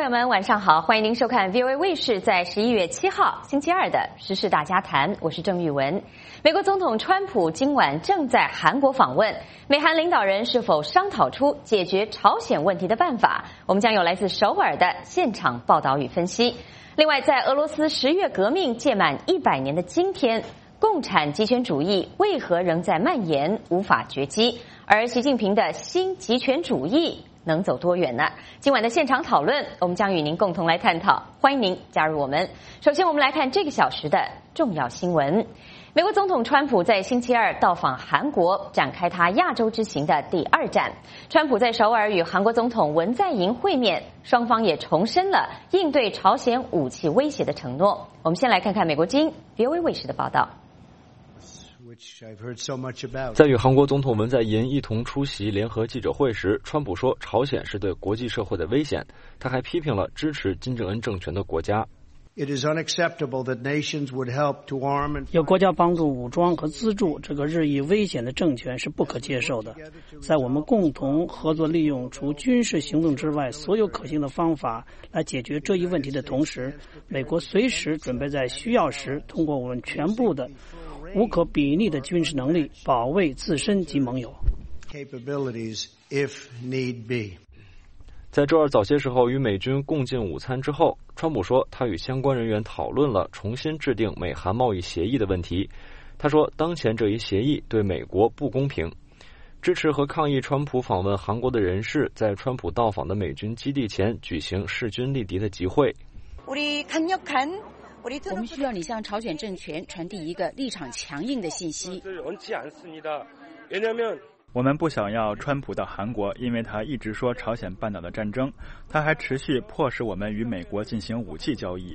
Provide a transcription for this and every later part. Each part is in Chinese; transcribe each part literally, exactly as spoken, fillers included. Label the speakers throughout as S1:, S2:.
S1: 友们，晚上好，欢迎您收看 V O A 卫视在十一月七号星期二的时事大家谈，我是郑玉文。美国总统川普今晚正在韩国访问，美韩领导人是否商讨出解决朝鲜问题的办法？我们将有来自首尔的现场报道与分析。另外，在俄罗斯十月革命届满一百年的今天，共产极权主义为何仍在蔓延，无法绝迹？而习近平的新极权主义能走多远呢？今晚的现场讨论，我们将与您共同来探讨，欢迎您加入我们。首先，我们来看这个小时的重要新闻。美国总统川普在星期二到访韩国，展开他亚洲之行的第二站。川普在首尔与韩国总统文在寅会面，双方也重申了应对朝鲜武器威胁的承诺。我们先来看看美国之音 V O A 卫视的报道。
S2: 在与韩国总统文在寅一同出席联合记者会时，川普说朝鲜是对国际社会的危险，他还批评了支持金正恩政权的国家。
S3: 有国家帮助武装和资助这个日益危险的政权是不可接受的。在我们共同合作利用除军事行动之外所有可行的方法来解决这一问题的同时，美国随时准备在需要时通过我们全部的无可比拟的军事能力保卫自身及盟友。
S2: 在周二早些时候与美军共进午餐之后，川普说他与相关人员讨论了重新制定美韩贸易协议的问题。他说当前这一协议对美国不公平。支持和抗议川普访问韩国的人士在川普到访的美军基地前举行势均力敌的集会。
S4: 我们需要你向朝鲜政权传递一个立场强硬的信息。
S5: 我们不想要川普到韩国，因为他一直说朝鲜半岛的战争，他还持续迫使我们与美国进行武器交易。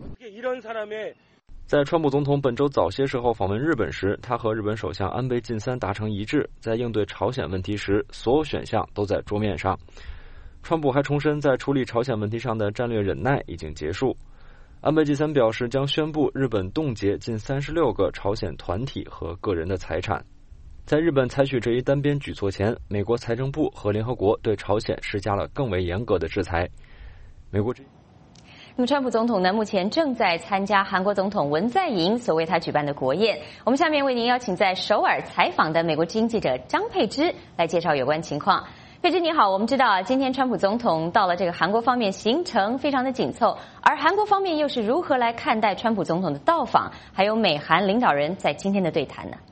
S2: 在川普总统本周早些时候访问日本时，他和日本首相安倍晋三达成一致，在应对朝鲜问题时，所有选项都在桌面上。川普还重申，在处理朝鲜问题上的战略忍耐已经结束。安倍晋三表示，将宣布日本冻结近三十六个朝鲜团体和个人的财产。在日本采取这一单边举措前，美国财政部和联合国对朝鲜施加了更为严格的制裁。美国
S1: 那么，川普总统呢，目前正在参加韩国总统文在寅所为他举办的国宴。我们下面为您邀请在首尔采访的美国之音记者张佩芝来介绍有关情况。佩芝你好，我们知道啊，今天川普总统到了这个韩国方面，行程非常的紧凑，而韩国方面又是如何来看待川普总统的到访，还有美韩领导人在今天的对谈呢？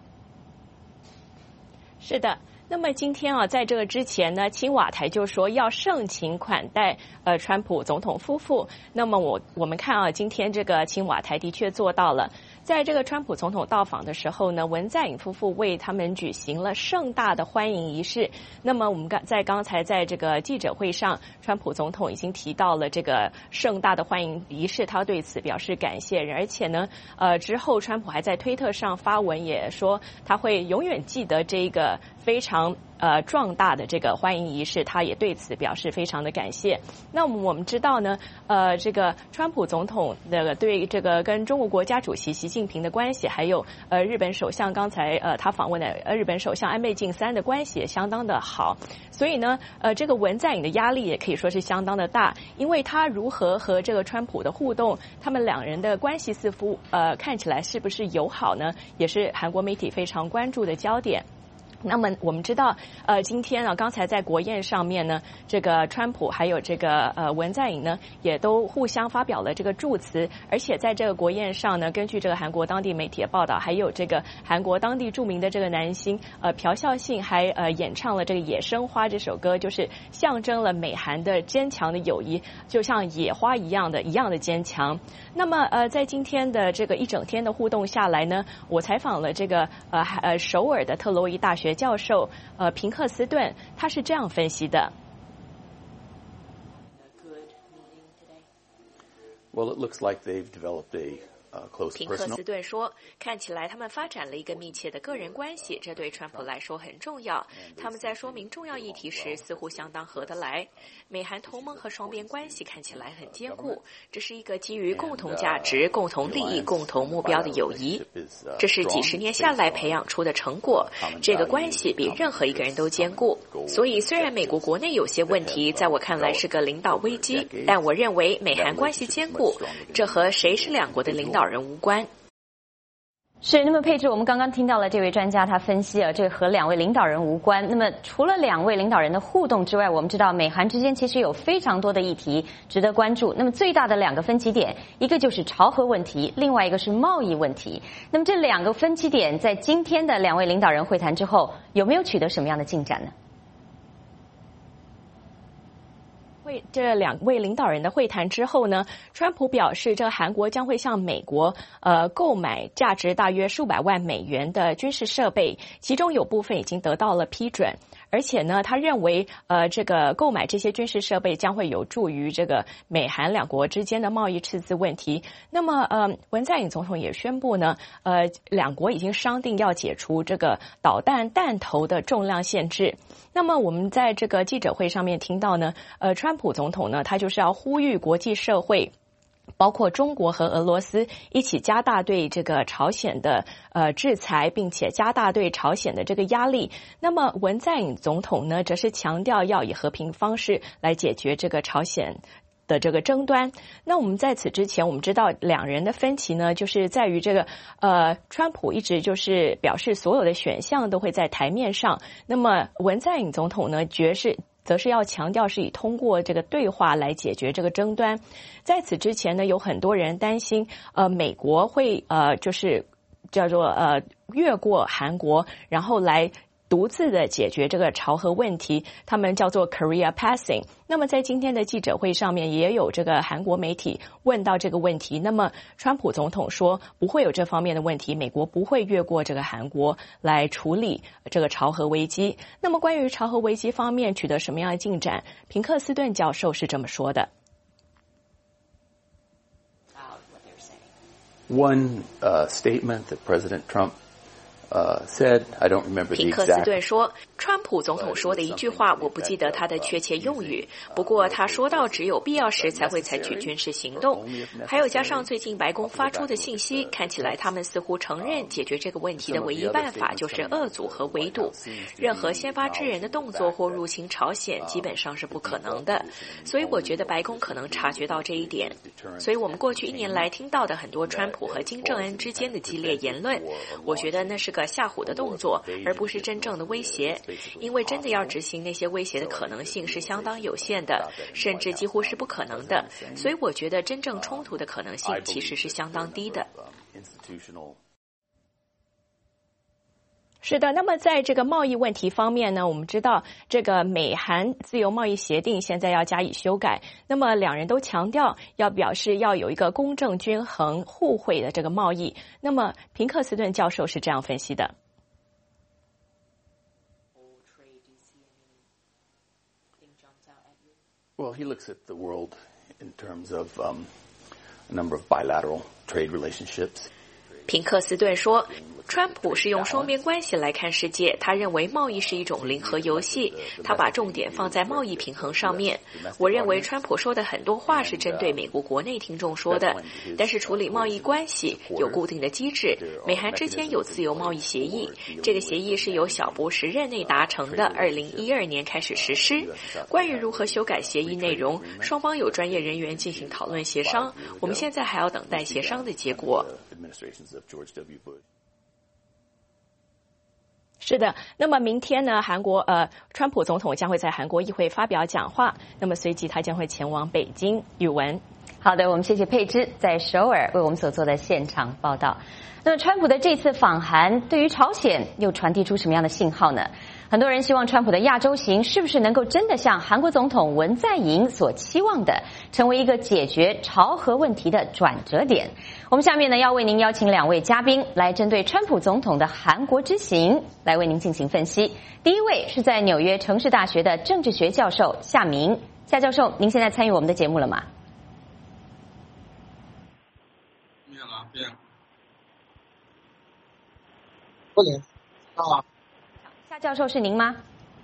S6: 是的，那么今天啊，在这个之前呢，青瓦台就说要盛情款待呃川普总统夫妇。那么我我们看啊，今天这个青瓦台的确做到了。在这个川普总统到访的时候呢，文在寅夫妇为他们举行了盛大的欢迎仪式。那么我们刚在刚才在这个记者会上，川普总统已经提到了这个盛大的欢迎仪式，他对此表示感谢。而且呢，呃，之后川普还在推特上发文，也说他会永远记得这个非常呃壮大的这个欢迎仪式，他也对此表示非常的感谢。那我们知道呢，呃，这个川普总统的对这个跟中国国家主席习近平的关系，还有呃日本首相刚才呃他访问的呃日本首相安倍晋三的关系也相当的好，所以呢，呃这个文在寅的压力也可以说是相当的大，因为他如何和这个川普的互动，他们两人的关系似乎呃看起来是不是友好呢，也是韩国媒体非常关注的焦点。那么我们知道，呃，今天啊，刚才在国宴上面呢，这个川普还有这个呃文在寅呢，也都互相发表了这个祝词，而且在这个国宴上呢，根据这个韩国当地媒体的报道，还有这个韩国当地著名的这个男星呃朴孝信还呃演唱了这个《野生花》这首歌，就是象征了美韩的坚强的友谊，就像野花一样的一样的坚强。那么呃，在今天的这个一整天的互动下来呢，我采访了这个呃呃首尔的特洛伊大学教授呃平克斯顿，他是这样分析的。
S7: Well, it looks like they've developed a
S6: 平克斯顿说，看起来他们发展了一个密切的个人关系，这对川普来说很重要。他们在说明重要议题时似乎相当合得来。美韩同盟和双边关系看起来很坚固，这是一个基于共同价值、共同利益、共同目标的友谊。这是几十年下来培养出的成果，这个关系比任何一个人都坚固。所以虽然美国国内有些问题，在我看来是个领导危机，但我认为美韩关系坚固，这和谁是两国的领导人无关。
S1: 是，那么佩芝，我们刚刚听到了这位专家他分析啊，这和两位领导人无关。那么除了两位领导人的互动之外，我们知道美韩之间其实有非常多的议题值得关注。那么最大的两个分歧点，一个就是朝核问题，另外一个是贸易问题。那么这两个分歧点在今天的两位领导人会谈之后，有没有取得什么样的进展呢？
S6: 这两位领导人的会谈之后呢，川普表示，这韩国将会向美国呃购买价值大约数百万美元的军事设备，其中有部分已经得到了批准。而且呢，他认为，呃，这个购买这些军事设备将会有助于这个美韩两国之间的贸易赤字问题。那么，呃，文在寅总统也宣布呢，呃，两国已经商定要解除这个导弹弹头的重量限制。那么，我们在这个记者会上面听到呢，呃，川普总统呢，他就是要呼吁国际社会，包括中国和俄罗斯一起加大对这个朝鲜的呃制裁，并且加大对朝鲜的这个压力。那么文在寅总统呢，则是强调要以和平方式来解决这个朝鲜的这个争端。那我们在此之前，我们知道两人的分歧呢，就是在于这个呃，川普一直就是表示所有的选项都会在台面上，那么文在寅总统呢，绝是。则是要强调是以通过这个对话来解决这个争端。在此之前呢，有很多人担心，呃，美国会呃就是叫做呃越过韩国，然后来独自的解决这个朝核问题，他们叫做 Korea Passing。那么在今天的记者会上面，也有这个韩国媒体问到这个问题。那么川普总统说不会有这方面的问题，美国不会越过这个韩国来处理这个朝核危机。那么关于朝核危机方面取得什么样的进展，平克斯顿教授是这么说的。
S7: One uh, statement that President Trump Uh, said, I don't remember the
S6: 平克斯顿说，川普总统说的一句话，我不记得他的确切用语。不过他说到，只有必要时才会采取军事行动。还有加上最近白宫发出的信息，看起来他们似乎承认解决这个问题的唯一办法就是遏阻和围堵。任何先发制人的动作或入侵朝鲜，基本上是不可能的。所以我觉得白宫可能察觉到这一点。所以我们过去一年来听到的很多川普和金正恩之间的激烈言论，我觉得那是个吓唬的动作，而不是真正的威胁。因为真的要执行那些威胁的可能性是相当有限的，甚至几乎是不可能的。所以我觉得真正冲突的可能性其实是相当低的。是的，那么在这个贸易问题方面呢，我们知道这个美韩自由贸易协定现在要加以修改，那么两人都强调要表示要有一个公正均衡互惠的这个贸易。那么平克斯顿教授是这样分析的。
S7: Well, he looks at the world in terms of um, a number of bilateral trade relationships.
S6: 平克斯顿说，川普是用双边关系来看世界，他认为贸易是一种零和游戏，他把重点放在贸易平衡上面。我认为川普说的很多话是针对美国国内听众说的，但是处理贸易关系有固定的机制，美韩之间有自由贸易协议，这个协议是由小布什任内达成的，二零一二年开始实施。关于如何修改协议内容，双方有专业人员进行讨论协商，我们现在还要等待协商的结果。是的，那么明天呢，韩国呃，川普总统将会在韩国议会发表讲话，那么随即他将会前往北京。语文，
S1: 好的，我们谢谢佩芝在首尔为我们所做的现场报道。那么川普的这次访韩对于朝鲜又传递出什么样的信号呢？很多人希望川普的亚洲行是不是能够真的像韩国总统文在寅所期望的，成为一个解决朝核问题的转折点。我们下面呢要为您邀请两位嘉宾来针对川普总统的韩国之行来为您进行分析。第一位是在纽约城市大学的政治学教授夏明。夏教授，您现在参与我们的节目了吗？
S8: 非常不联啊。
S1: 夏教授是您吗？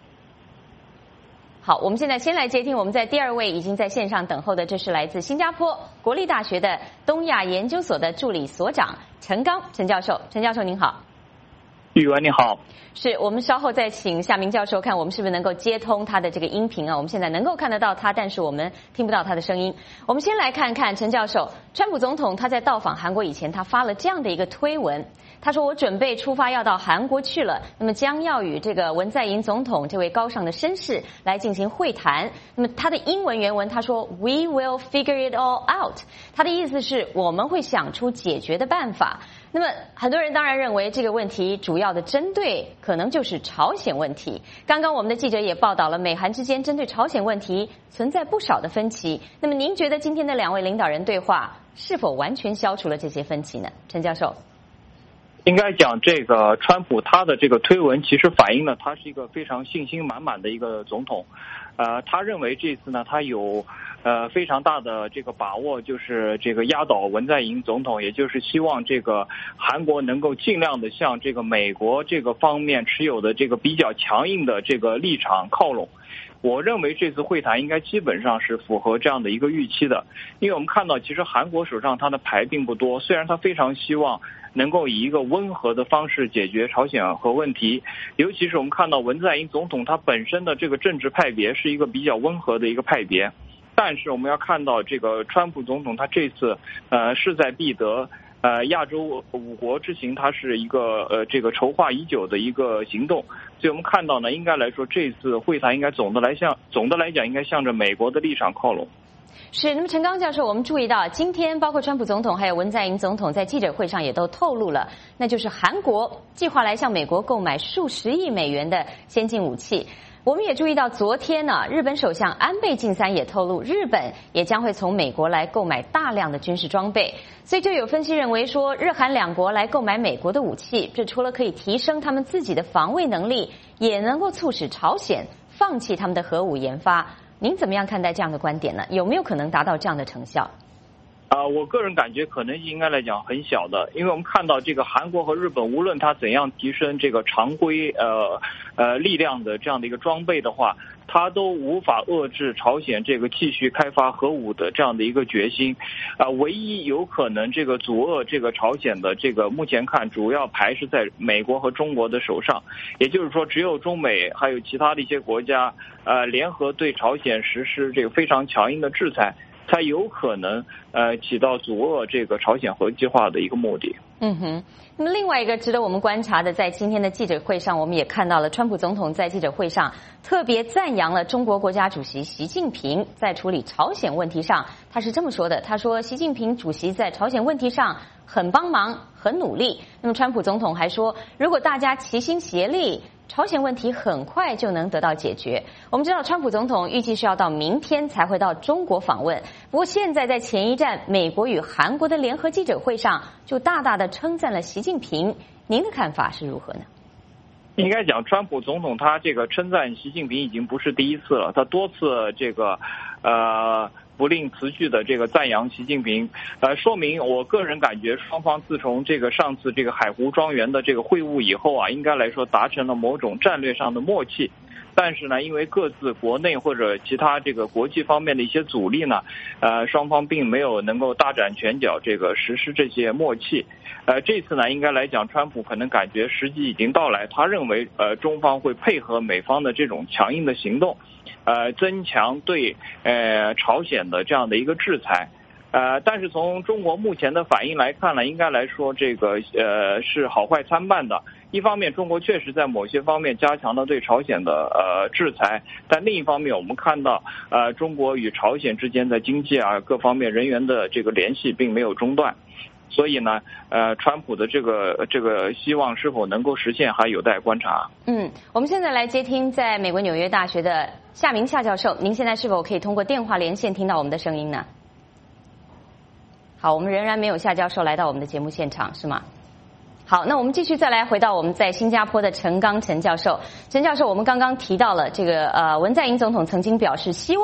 S1: 好，我们现在先来接听我们在第二位已经在线上等候的，这是来自新加坡国立大学的东亚研究所的助理所长陈刚陈教授。陈教授您好。
S9: 宇文你好。
S1: 是我们稍后再请夏明教授看我们是不是能够接通他的这个音频啊？我们现在能够看得到他，但是我们听不到他的声音。我们先来看看陈教授，川普总统他在到访韩国以前，他发了这样的一个推文，他说我准备出发要到韩国去了，那么将要与这个文在寅总统这位高尚的绅士来进行会谈。那么他的英文原文他说 We will figure it all out， 他的意思是我们会想出解决的办法。那么很多人当然认为这个问题主要的针对可能就是朝鲜问题。刚刚我们的记者也报道了，美韩之间针对朝鲜问题存在不少的分歧。那么您觉得今天的两位领导人对话是否完全消除了这些分歧呢？陈教授。
S9: 应该讲，这个川普他的这个推文其实反映了他是一个非常信心满满的一个总统。呃，他认为这次呢，他有呃非常大的这个把握，就是这个压倒文在寅总统，也就是希望这个韩国能够尽量的向这个美国这个方面持有的这个比较强硬的这个立场靠拢。我认为这次会谈应该基本上是符合这样的一个预期的，因为我们看到其实韩国手上他的牌并不多，虽然他非常希望能够以一个温和的方式解决朝鲜核问题，尤其是我们看到文在寅总统他本身的这个政治派别是一个比较温和的一个派别，但是我们要看到这个川普总统他这次呃势在必得。呃，亚洲五国之行，它是一个呃这个筹划已久的一个行动，所以我们看到呢，应该来说这次会谈应该总的来向总的来讲应该向着美国的立场靠拢。
S1: 是，那么陈刚教授，我们注意到今天包括川普总统还有文在寅总统在记者会上也都透露了，那就是韩国计划来向美国购买数十亿美元的先进武器。我们也注意到，昨天呢，日本首相安倍晋三也透露，日本也将会从美国来购买大量的军事装备。所以就有分析认为说，日韩两国来购买美国的武器，这除了可以提升他们自己的防卫能力，也能够促使朝鲜放弃他们的核武研发。您怎么样看待这样的观点呢？有没有可能达到这样的成效？
S9: 啊、呃，我个人感觉可能性应该来讲很小的，因为我们看到这个韩国和日本，无论它怎样提升这个常规呃呃力量的这样的一个装备的话，它都无法遏制朝鲜这个继续开发核武的这样的一个决心。啊、呃，唯一有可能这个阻遏这个朝鲜的这个，目前看主要牌是在美国和中国的手上，也就是说，只有中美还有其他的一些国家呃联合对朝鲜实施这个非常强硬的制裁，才有可能呃起到阻遏这个朝鲜核计划的一个目的。
S1: 嗯哼，那么另外一个值得我们观察的，在今天的记者会上，我们也看到了川普总统在记者会上特别赞扬了中国国家主席习近平在处理朝鲜问题上，他是这么说的，他说习近平主席在朝鲜问题上很帮忙很努力。那么川普总统还说，如果大家齐心协力，朝鲜问题很快就能得到解决。我们知道川普总统预计是要到明天才会到中国访问，不过现在在前一站美国与韩国的联合记者会上就大大的称赞了习近平，您的看法是如何呢？
S9: 应该讲，川普总统他这个称赞习近平已经不是第一次了，他多次这个呃不吝辞去的这个赞扬习近平，呃，说明我个人感觉双方自从这个上次这个海湖庄园的这个会晤以后啊，应该来说达成了某种战略上的默契。但是呢，因为各自国内或者其他这个国际方面的一些阻力呢，呃，双方并没有能够大展拳脚，这个实施这些默契。呃，这次呢，应该来讲，川普可能感觉时机已经到来，他认为呃中方会配合美方的这种强硬的行动，呃，增强对呃朝鲜的这样的一个制裁。呃，但是从中国目前的反应来看呢，应该来说这个呃是好坏参半的。一方面，中国确实在某些方面加强了对朝鲜的呃制裁，但另一方面，我们看到呃中国与朝鲜之间在经济啊各方面人员的这个联系并没有中断，所以呢，呃，川普的这个这个希望是否能够实现，还有待观察。
S1: 嗯，我们现在来接听在美国纽约大学的夏明夏教授，您现在是否可以通过电话连线听到我们的声音呢？好，我们仍然没有夏教授来到我们的节目现场，是吗？好，那我们继续再来回到我们在新加坡的陈刚陈教授。陈教授，我们刚刚提到了这个呃，文在寅总统曾经表示希望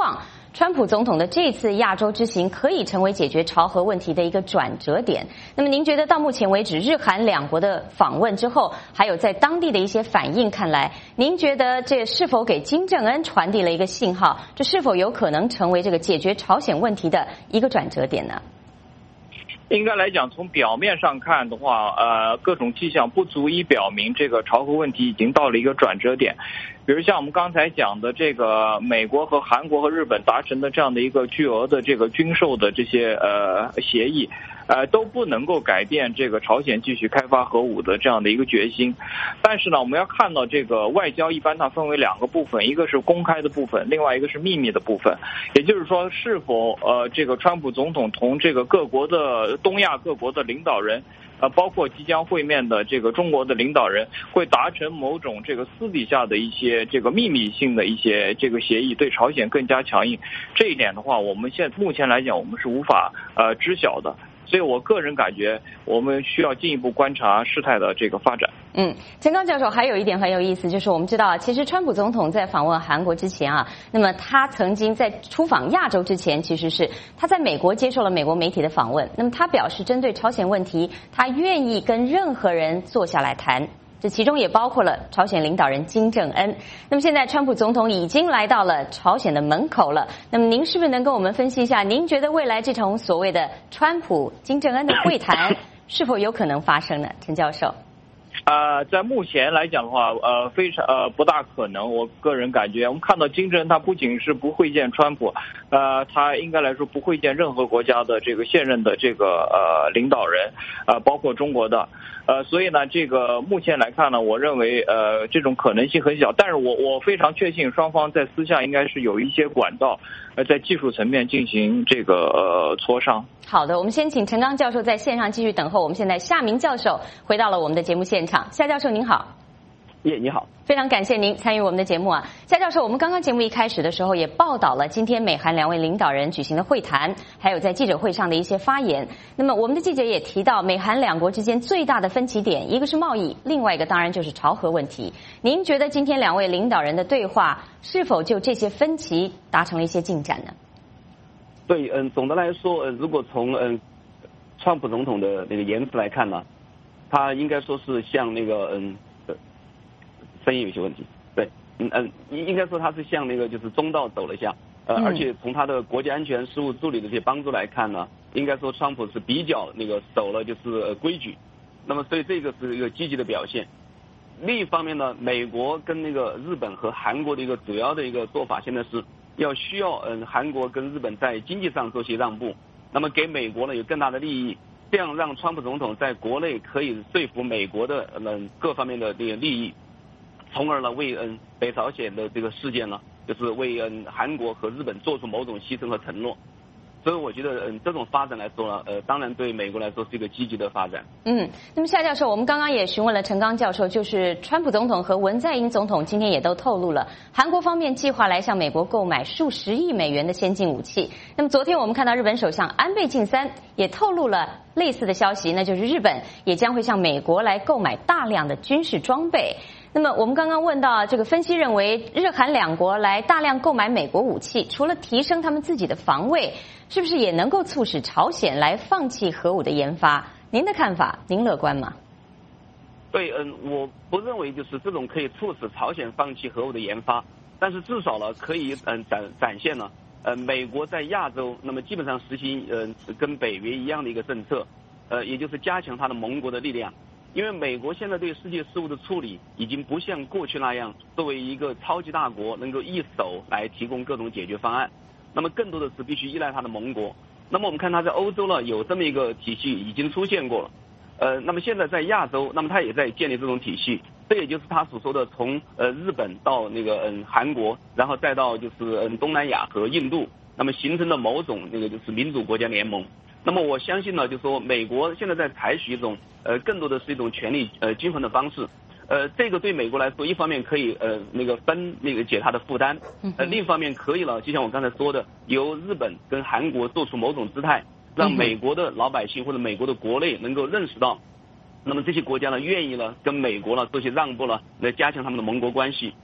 S1: 川普总统的这次亚洲之行可以成为解决朝核问题的一个转折点。那么您觉得到目前为止，日韩两国的访问之后，还有在当地的一些反应看来，您觉得这是否给金正恩传递了一个信号？这是否有可能成为这个解决朝鲜问题的一个转折点呢？
S9: 应该来讲，从表面上看的话，呃，各种迹象不足以表明这个朝核问题已经到了一个转折点。比如像我们刚才讲的这个美国和韩国和日本达成的这样的一个巨额的这个军售的这些呃协议，呃都不能够改变这个朝鲜继续开发核武的这样的一个决心。但是呢，我们要看到这个外交一般它分为两个部分，一个是公开的部分，另外一个是秘密的部分。也就是说，是否呃这个川普总统同这个各国的东亚各国的领导人，呃，包括即将会面的这个中国的领导人，会达成某种这个私底下的一些这个秘密性的一些这个协议，对朝鲜更加强硬。这一点的话，我们现目前来讲，我们是无法呃知晓的。所以我个人感觉，我们需要进一步观察事态的这个发展。
S1: 嗯，陈刚教授还有一点很有意思，就是我们知道，其实川普总统在访问韩国之前啊，那么他曾经在出访亚洲之前，其实是他在美国接受了美国媒体的访问。那么他表示，针对朝鲜问题，他愿意跟任何人坐下来谈。这其中也包括了朝鲜领导人金正恩。那么现在川普总统已经来到了朝鲜的门口了。那么您是不是能跟我们分析一下，您觉得未来这场所谓的川普金正恩的会谈是否有可能发生呢？陈教授。
S9: 呃，在目前来讲的话，呃，非常呃不大可能。我个人感觉，我们看到金正恩他不仅是不会见川普，呃，他应该来说不会见任何国家的这个现任的这个呃领导人，呃，包括中国的，呃，所以呢，这个目前来看呢，我认为呃这种可能性很小。但是我我非常确信，双方在私下应该是有一些管道，呃，在技术层面进行这个呃磋商。
S1: 好的，我们先请陈刚教授在线上继续等候。我们现在夏明教授回到了我们的节目现场。夏教授您好。
S8: 耶，你好。
S1: 非常感谢您参与我们的节目啊，夏教授。我们刚刚节目一开始的时候也报道了今天美韩两位领导人举行的会谈，还有在记者会上的一些发言。那么我们的记者也提到，美韩两国之间最大的分歧点，一个是贸易，另外一个当然就是朝核问题。您觉得今天两位领导人的对话是否就这些分歧达成了一些进展呢？
S8: 对，嗯，总的来说，呃，如果从嗯，川普总统的那个言辞来看呢，他应该说是向那个嗯，声音有些问题，对，嗯嗯，应该说他是向那个就是中道走了一下，呃，而且从他的国家安全事务助理的这些帮助来看呢，应该说川普是比较那个守了就是规矩，那么所以这个是一个积极的表现。另一方面呢，美国跟那个日本和韩国的一个主要的一个做法，现在是要需要嗯韩国跟日本在经济上做些让步，那么给美国呢有更大的利益，这样让川普总统在国内可以说服美国的嗯各方面的这个利益，从而呢为嗯北朝鲜的这个事件呢，就是为嗯韩国和日本做出某种牺牲和承诺。所以我觉得，嗯，这种发展来说呢，呃，当然对美国来说是一个积极的发展。
S1: 嗯，那么夏教授，我们刚刚也询问了陈刚教授，就是川普总统和文在寅总统今天也都透露了，韩国方面计划来向美国购买数十亿美元的先进武器。那么昨天我们看到日本首相安倍晋三也透露了类似的消息，那就是日本也将会向美国来购买大量的军事装备。那么我们刚刚问到，这个分析认为，日韩两国来大量购买美国武器，除了提升他们自己的防卫，是不是也能够促使朝鲜来放弃核武的研发？您的看法，您乐观吗？
S8: 对，嗯，我不认为就是这种可以促使朝鲜放弃核武的研发，但是至少呢，可以嗯展展现呢，呃，美国在亚洲那么基本上实行嗯跟北约一样的一个政策，呃，也就是加强它的盟国的力量。因为美国现在对世界事务的处理已经不像过去那样作为一个超级大国能够一手来提供各种解决方案，那么更多的是必须依赖它的盟国。那么我们看它在欧洲呢有这么一个体系已经出现过了，呃，那么现在在亚洲，那么它也在建立这种体系，这也就是他所说的从呃日本到那个嗯韩国，然后再到就是嗯东南亚和印度，那么形成了某种那个就是民主国家联盟。那么我相信呢，就是说美国现在在采取一种呃更多的是一种权力呃均衡的方式，呃这个对美国来说，一方面可以呃那个分那个解它的负担，呃另一方面可以了，就像我刚才说的，由日本跟韩国做出某种姿态，让美国的老百姓或者美国的国内能够认识到，那么这些国家呢愿意呢跟美国呢做些让步了，来加强他们的盟国关系。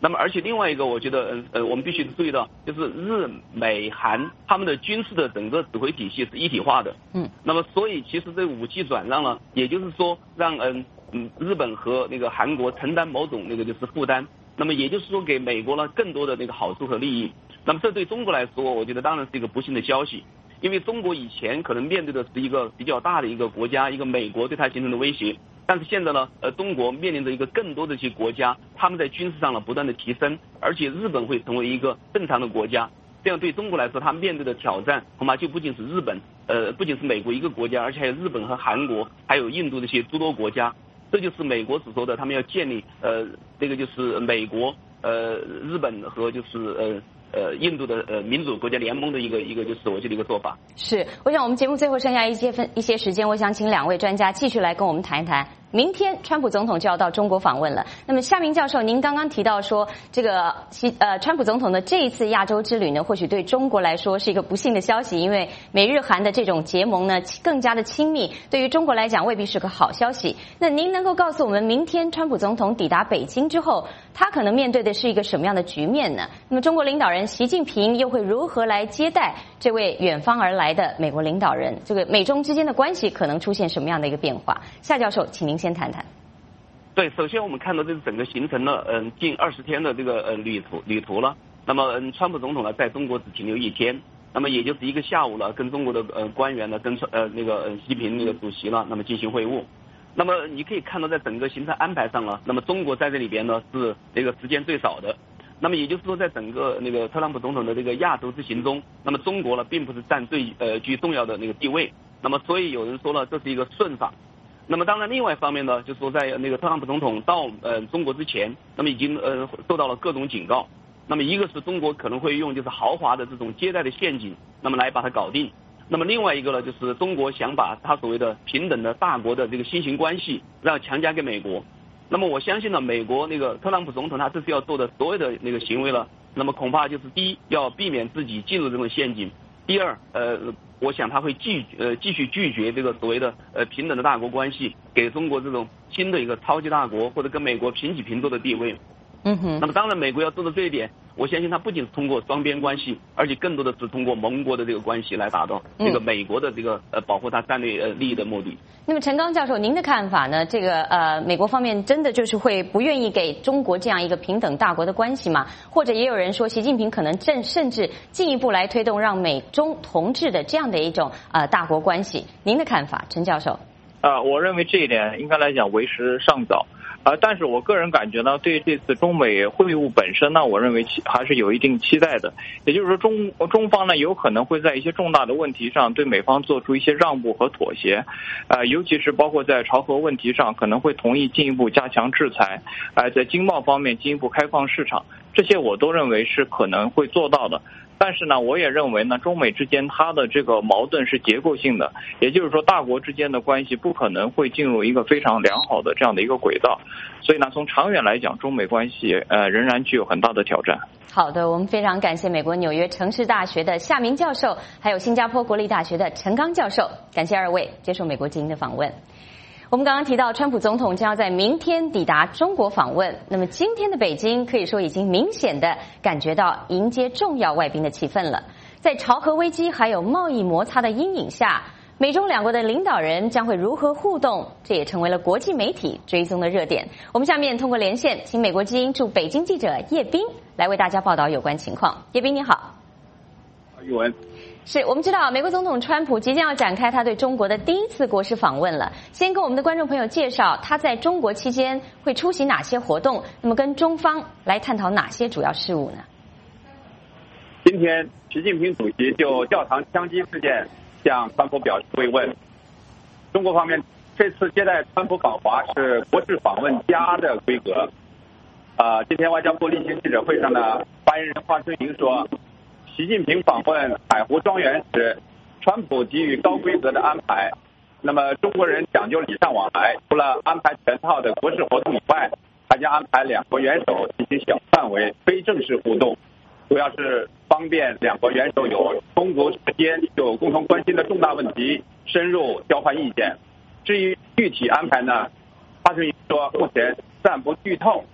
S8: 那么而且另外一个，我觉得呃呃我们必须注意到，就是日美韩他们的军事的整个指挥体系是一体化的。
S1: 嗯。
S8: 那么所以其实这武器转让呢，也就是说让嗯嗯日本和那个韩国承担某种那个就是负担。那么也就是说给美国呢更多的那个好处和利益。那么这对中国来说，我觉得当然是一个不幸的消息。因为中国以前可能面对的是一个比较大的一个国家，一个美国对它形成的威胁，但是现在呢，呃，中国面临着一个更多的一些国家，他们在军事上呢不断的提升，而且日本会成为一个正常的国家，这样对中国来说，它面对的挑战恐怕就不仅是日本，呃，不仅是美国一个国家，而且还有日本和韩国，还有印度这些诸多国家，这就是美国所说的他们要建立呃这个就是美国呃日本和就是呃。呃，印度的呃民主国家联盟的一个一个就是我觉得一个做法。
S1: 是，我想我们节目最后剩下一些分一些时间，我想请两位专家继续来跟我们谈一谈。明天川普总统就要到中国访问了。那么夏明教授，您刚刚提到说，这个西呃川普总统的这一次亚洲之旅呢，或许对中国来说是一个不幸的消息，因为美日韩的这种结盟呢更加的亲密，对于中国来讲未必是个好消息。那您能够告诉我们，明天川普总统抵达北京之后，他可能面对的是一个什么样的局面呢？那么中国领导人习近平又会如何来接待这位远方而来的美国领导人？这个美中之间的关系可能出现什么样的一个变化？夏教授，请您先谈谈。
S8: 对，首先我们看到这整个行程呢，嗯，近二十天的这个呃旅途旅途了。那么，嗯，川普总统呢在中国只停留一天，那么也就是一个下午了，跟中国的呃官员呢，跟呃那个呃习近平那个主席了，那么进行会晤。那么你可以看到，在整个行程安排上了，那么中国在这里边呢是这个时间最少的。那么也就是说，在整个那个特朗普总统的这个亚洲之行中，那么中国呢并不是占最呃居重要的那个地位。那么所以有人说了，这是一个顺法。那么当然，另外一方面呢，就是说在那个特朗普总统到呃中国之前，那么已经呃受到了各种警告。那么一个是中国可能会用就是豪华的这种接待的陷阱，那么来把它搞定。那么另外一个呢，就是中国想把他所谓的平等的大国的这个新型关系，让强加给美国。那么我相信呢，美国那个特朗普总统他这次要做的所有的那个行为了，那么恐怕就是第一，要避免自己进入这种陷阱；第二，呃，我想他会继呃继续拒绝这个所谓的呃平等的大国关系，给中国这种新的一个超级大国或者跟美国平起平坐的地位。
S1: 嗯哼。
S8: 那么当然，美国要做的这一点，我相信它不仅是通过双边关系，而且更多的是通过盟国的这个关系来达到这个美国的这个呃保护它战略呃利益的目的。
S1: 那么陈刚教授，您的看法呢？这个呃，美国方面真的就是会不愿意给中国这样一个平等大国的关系吗？或者也有人说，习近平可能正甚至进一步来推动让美中同治的这样的一种呃大国关系。您的看法，陈教授？
S9: 啊，我认为这一点应该来讲为时尚早。啊，但是我个人感觉呢，对这次中美会晤本身呢，我认为还是有一定期待的。也就是说中，中中方呢有可能会在一些重大的问题上对美方做出一些让步和妥协，呃，尤其是包括在朝核问题上，可能会同意进一步加强制裁，呃，在经贸方面进一步开放市场，这些我都认为是可能会做到的。但是呢，我也认为呢，中美之间它的这个矛盾是结构性的，也就是说，大国之间的关系不可能会进入一个非常良好的这样的一个轨道，所以呢，从长远来讲，中美关系呃仍然具有很大的挑战。
S1: 好的，我们非常感谢美国纽约城市大学的夏明教授，还有新加坡国立大学的陈刚教授，感谢二位接受美国之音的访问。我们刚刚提到，川普总统将要在明天抵达中国访问。那么今天的北京可以说已经明显的感觉到迎接重要外宾的气氛了。在朝核危机还有贸易摩擦的阴影下，美中两国的领导人将会如何互动，这也成为了国际媒体追踪的热点。我们下面通过连线，请美国之音驻北京记者叶斌来为大家报道有关情况。叶斌你好。
S10: 玉文。
S1: 是我们知道美国总统川普即将要展开他对中国的第一次国事访问了，先跟我们的观众朋友介绍他在中国期间会出席哪些活动，那么跟中方来探讨哪些主要事务呢？
S10: 今天习近平主席就教堂枪击事件向川普表示慰问。中国方面这次接待川普访华是国事访问加的规格。呃，今天外交部例行记者会上呢，发言人华春莹说，习近平访问海湖庄园时，川普给予高规格的安排。那么中国人讲究礼尚往来，除了安排全套的国事活动以外，还将安排两国元首进行小范围非正式互动，主要是方便两国元首有充足时间就共同关心的重大问题深入交换意见。至于具体安排呢，华春莹说目前暂不剧透，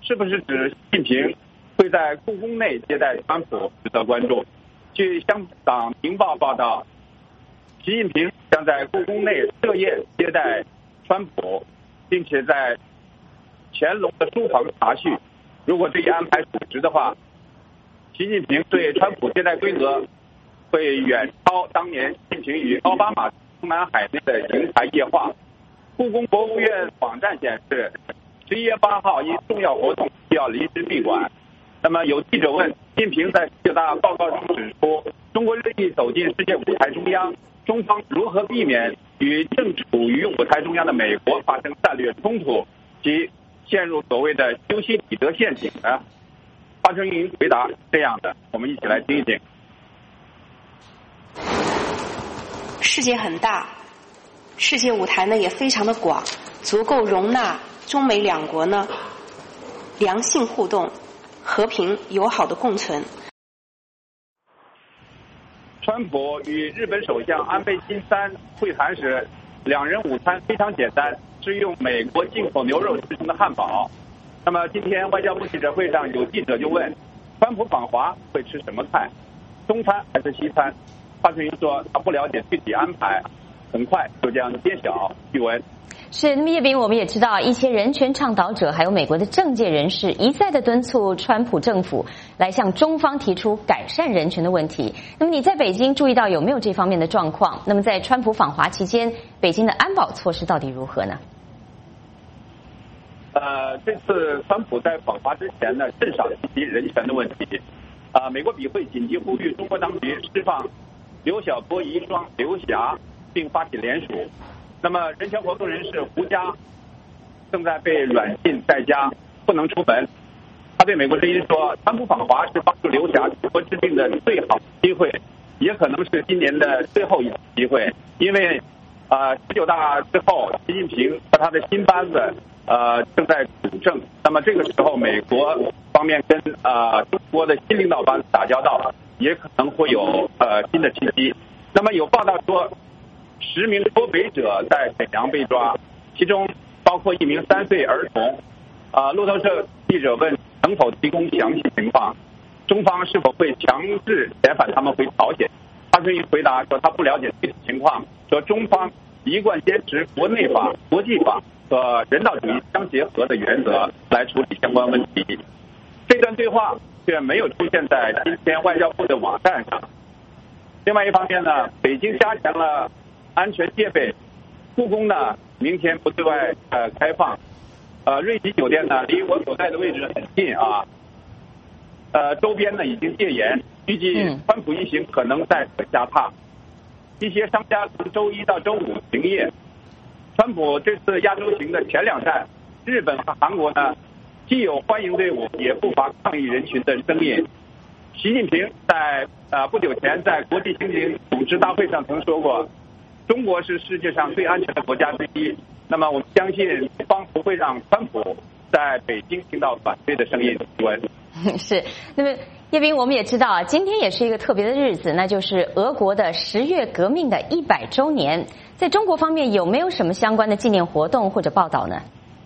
S10: 是不是指习近平会在故宫内接待川普，值得关注。据香港《明报》报道，习近平将在故宫内设宴接待川普，并且在乾隆的书房茶叙。如果这一安排属实的话，习近平对川普接待规格会远超当年习近平与奥巴马中南海内的营台夜话。故宫博物院网站显示，十一月八号因重要活动需要临时闭馆。那么有记者问习近平在十九大报告中指出，中国日益走进世界舞台中央，中方如何避免与正处于舞台中央的美国发生战略冲突及陷入所谓的修昔底德陷阱呢？华春莹回答这样的，我们一起来听一听。
S11: 世界很大，世界舞台呢也非常的广，足够容纳中美两国呢良性互动、和平友好的共存。
S10: 川普与日本首相安倍晋三会谈时，两人午餐非常简单，是用美国进口牛肉制成的汉堡。那么今天外交部记者会上有记者就问，川普访华会吃什么菜，中餐还是西餐？华春莹说他不了解具体安排，很快就这样揭晓。据闻
S1: 是，那么叶斌，我们也知道一些人权倡导者还有美国的政界人士一再的敦促川普政府来向中方提出改善人权的问题。那么你在北京注意到有没有这方面的状况？那么在川普访华期间，北京的安保措施到底如何呢？
S10: 呃，这次川普在访华之前呢，甚少提及人权的问题。啊、呃，美国笔会紧急呼吁中国当局释放刘晓波遗孀刘霞，并发起联署。那么，人权活动人士胡佳正在被软禁在家，不能出门。他对美国之音说，川普访华是帮助刘霞出国治病的最好机会，也可能是今年的最后一次机会，因为啊，十九大之后，习近平和他的新班子呃正在主政。那么这个时候，美国方面跟呃中国的新领导班子打交道，也可能会有呃新的契机。那么有报道说，十名脱北者在沈阳被抓，其中包括一名三岁儿童。啊、呃，路透社记者问能否提供详细情况，中方是否会强制遣返他们回朝鲜？华春莹回答说他不了解具体情况，说中方一贯坚持国内法、国际法和人道主义相结合的原则来处理相关问题。这段对话却没有出现在今天外交部的网站上。另外一方面呢，北京加强了安全戒备，故宫呢明天不对外呃开放，呃瑞吉酒店呢离我所在的位置很近啊，呃周边呢已经戒严，预计川普一行可能在此下榻。一些商家从周一到周五停业。川普这次亚洲行的前两站，日本和韩国呢，既有欢迎队伍，也不乏抗议人群的声音。习近平在呃不久前在国际刑警组织大会上曾说过，中国是世界上最安全的国家之一。那么我们相信中方不会让川普在北京听到反对的声音。
S1: 是，那么叶斌，我们也知道啊，今天也是一个特别的日子，那就是俄国的十月革命的一百周年。在中国方面有没有什么相关的纪念活动或者报道呢？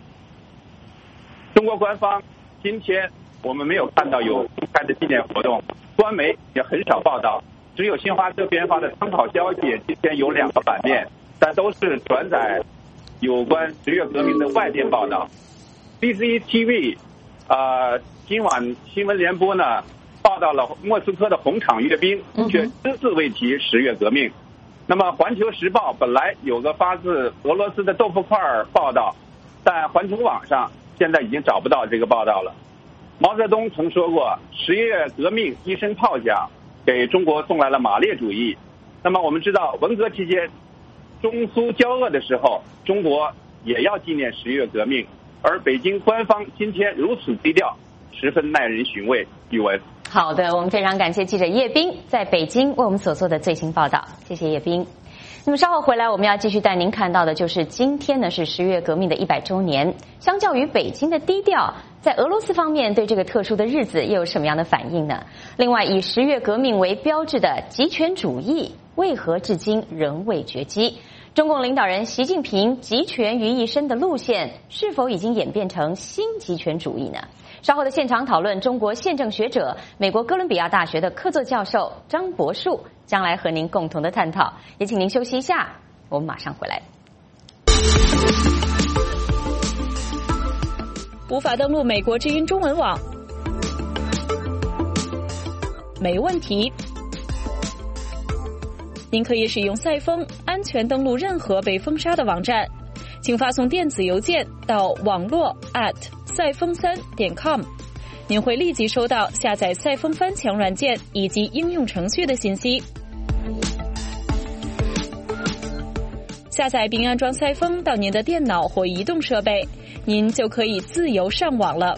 S10: 中国官方今天我们没有看到有公开的纪念活动，官媒也很少报道，只有新华社编发的参考消息今天有两个版面，但都是转载有关十月革命的外电报道。B C T V 啊、呃，今晚新闻联播呢报道了莫斯科的红场阅兵，却只字未提十月革命。那么《环球时报》本来有个发自俄罗斯的豆腐块报道，但环球网上现在已经找不到这个报道了。毛泽东曾说过，十月革命一声炮响，给中国送来了马列主义。那么我们知道，文革期间中苏交恶的时候，中国也要纪念十月革命，而北京官方今天如此低调，十分耐人寻味。语文。
S1: 好的，我们非常感谢记者叶斌在北京为我们所做的最新报道，谢谢叶斌。那么稍后回来，我们要继续带您看到的就是今天呢是十月革命的一百周年。相较于北京的低调，在俄罗斯方面对这个特殊的日子又有什么样的反应呢？另外，以十月革命为标志的极权主义为何至今仍未绝迹？ 中共领导人习近平集权于一身的路线是否已经演变成新集权主义呢？稍后的现场讨论，中国宪政学者、美国哥伦比亚大学的客座教授张博树将来和您共同的探讨。也请您休息一下，我们马上回来。
S12: 无法登录美国之音中文网？没问题，您可以使用赛风安全登录任何被封杀的网站，请发送电子邮件到网络 at 赛风三点 com， 您会立即收到下载赛风翻墙软件以及应用程序的信息。下载并安装赛风到您的电脑或移动设备，您就可以自由上网了。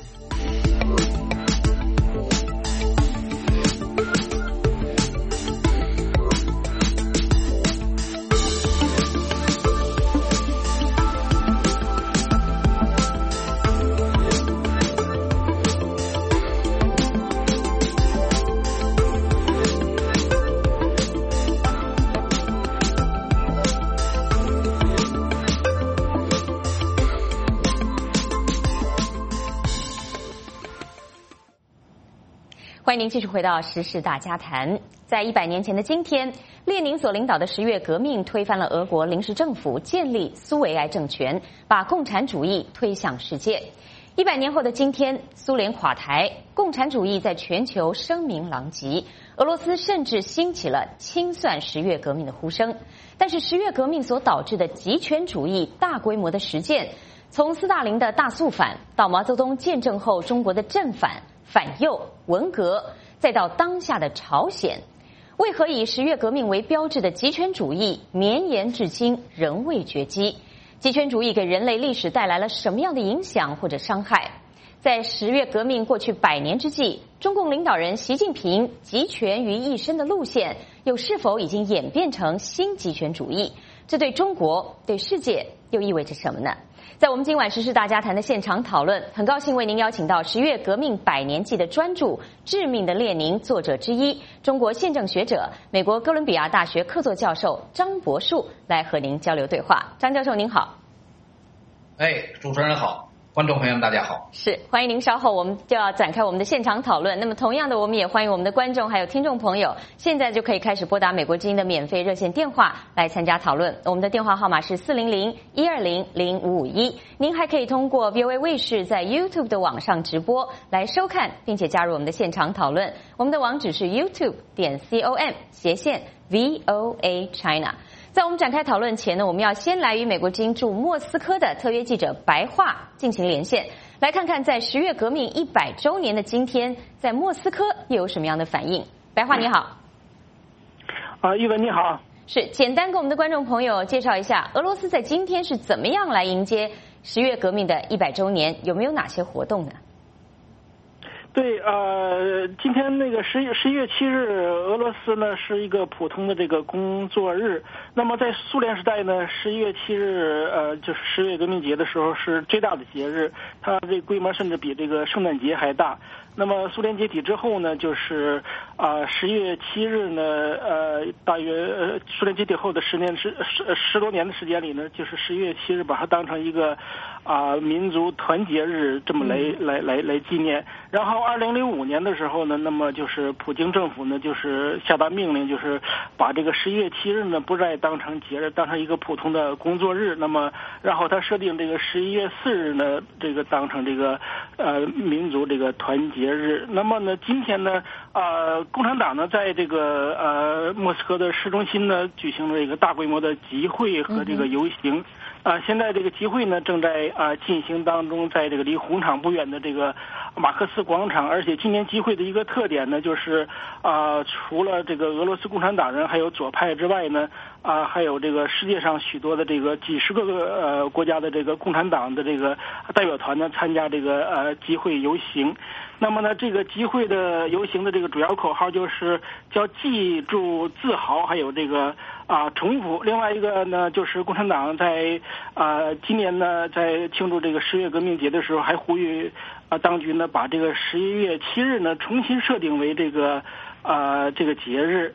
S1: 欢迎您继续回到时事大家谈。在一百年前的今天，列宁所领导的十月革命推翻了俄国临时政府，建立苏维埃政权，把共产主义推向世界。一百年后的今天，苏联垮台，共产主义在全球声名狼藉，俄罗斯甚至兴起了清算十月革命的呼声。但是十月革命所导致的极权主义大规模的实践，从斯大林的大肃反到毛泽东建政后中国的正反、反右、文革，再到当下的朝鲜，为何以十月革命为标志的极权主义绵延至今仍未绝迹？极权主义给人类历史带来了什么样的影响或者伤害？在十月革命过去百年之际，中共领导人习近平集权于一身的路线，又是否已经演变成新极权主义？这对中国、对世界又意味着什么呢？在我们今晚时事大家谈的现场讨论，很高兴为您邀请到十月革命百年祭的专著《致命的列宁》作者之一，中国宪政学者、美国哥伦比亚大学客座教授张博树来和您交流对话。张教授您好。
S13: 哎，主持人好。观众朋友们大家好，
S1: 是欢迎您。稍后我们就要展开我们的现场讨论。那么同样的，我们也欢迎我们的观众还有听众朋友，现在就可以开始拨打美国之音的免费热线电话来参加讨论。我们的电话号码是四零零一二零零五五一。您还可以通过 V O A 卫视在 YouTube 的网上直播来收看，并且加入我们的现场讨论。我们的网址是 YouTube 点 com 斜线 V O A China。在我们展开讨论前呢，我们要先来与美国之音驻莫斯科的特约记者白桦进行连线，来看看在十月革命一百周年的今天，在莫斯科又有什么样的反应。白桦你好。
S14: 啊，玉文你好。
S1: 是，简单给我们的观众朋友介绍一下，俄罗斯在今天是怎么样来迎接十月革命的一百周年，有没有哪些活动呢？
S14: 对，呃，今天那个十十一月七日，俄罗斯呢是一个普通的这个工作日。那么在苏联时代呢，十一月七日，呃，就是十月革命节的时候是最大的节日，它这个规模甚至比这个圣诞节还大。那么苏联解体之后呢，就是啊十一月七日呢，呃，大约呃苏联解体后的十年十十十多年的时间里呢，就是十一月七日把它当成一个啊、呃、民族团结日这么来、嗯、来来来纪念。然后二零零五年的时候呢，那么就是普京政府呢就是下达命令，就是把这个十一月七日呢不再当成节日，当成一个普通的工作日。那么然后他设定这个十一月四日呢，这个当成这个呃民族这个团结日。那么呢，今天呢，呃，共产党呢，在这个呃莫斯科的市中心呢，举行了一个大规模的集会和这个游行。嗯啊、呃，现在这个集会呢正在啊、呃、进行当中，在这个离红场不远的这个马克思广场。而且今年集会的一个特点呢，就是啊、呃，除了这个俄罗斯共产党人还有左派之外呢，啊、呃，还有这个世界上许多的这个几十个呃国家的这个共产党的这个代表团呢参加这个呃集会游行。那么呢，这个集会的游行的这个主要口号就是叫记住、自豪，还有这个啊重复。另外一个呢，就是共产党在啊今年呢，在庆祝这个十月革命节的时候，还呼吁啊当局呢把这个十一月七日呢重新设定为这个啊这个节日。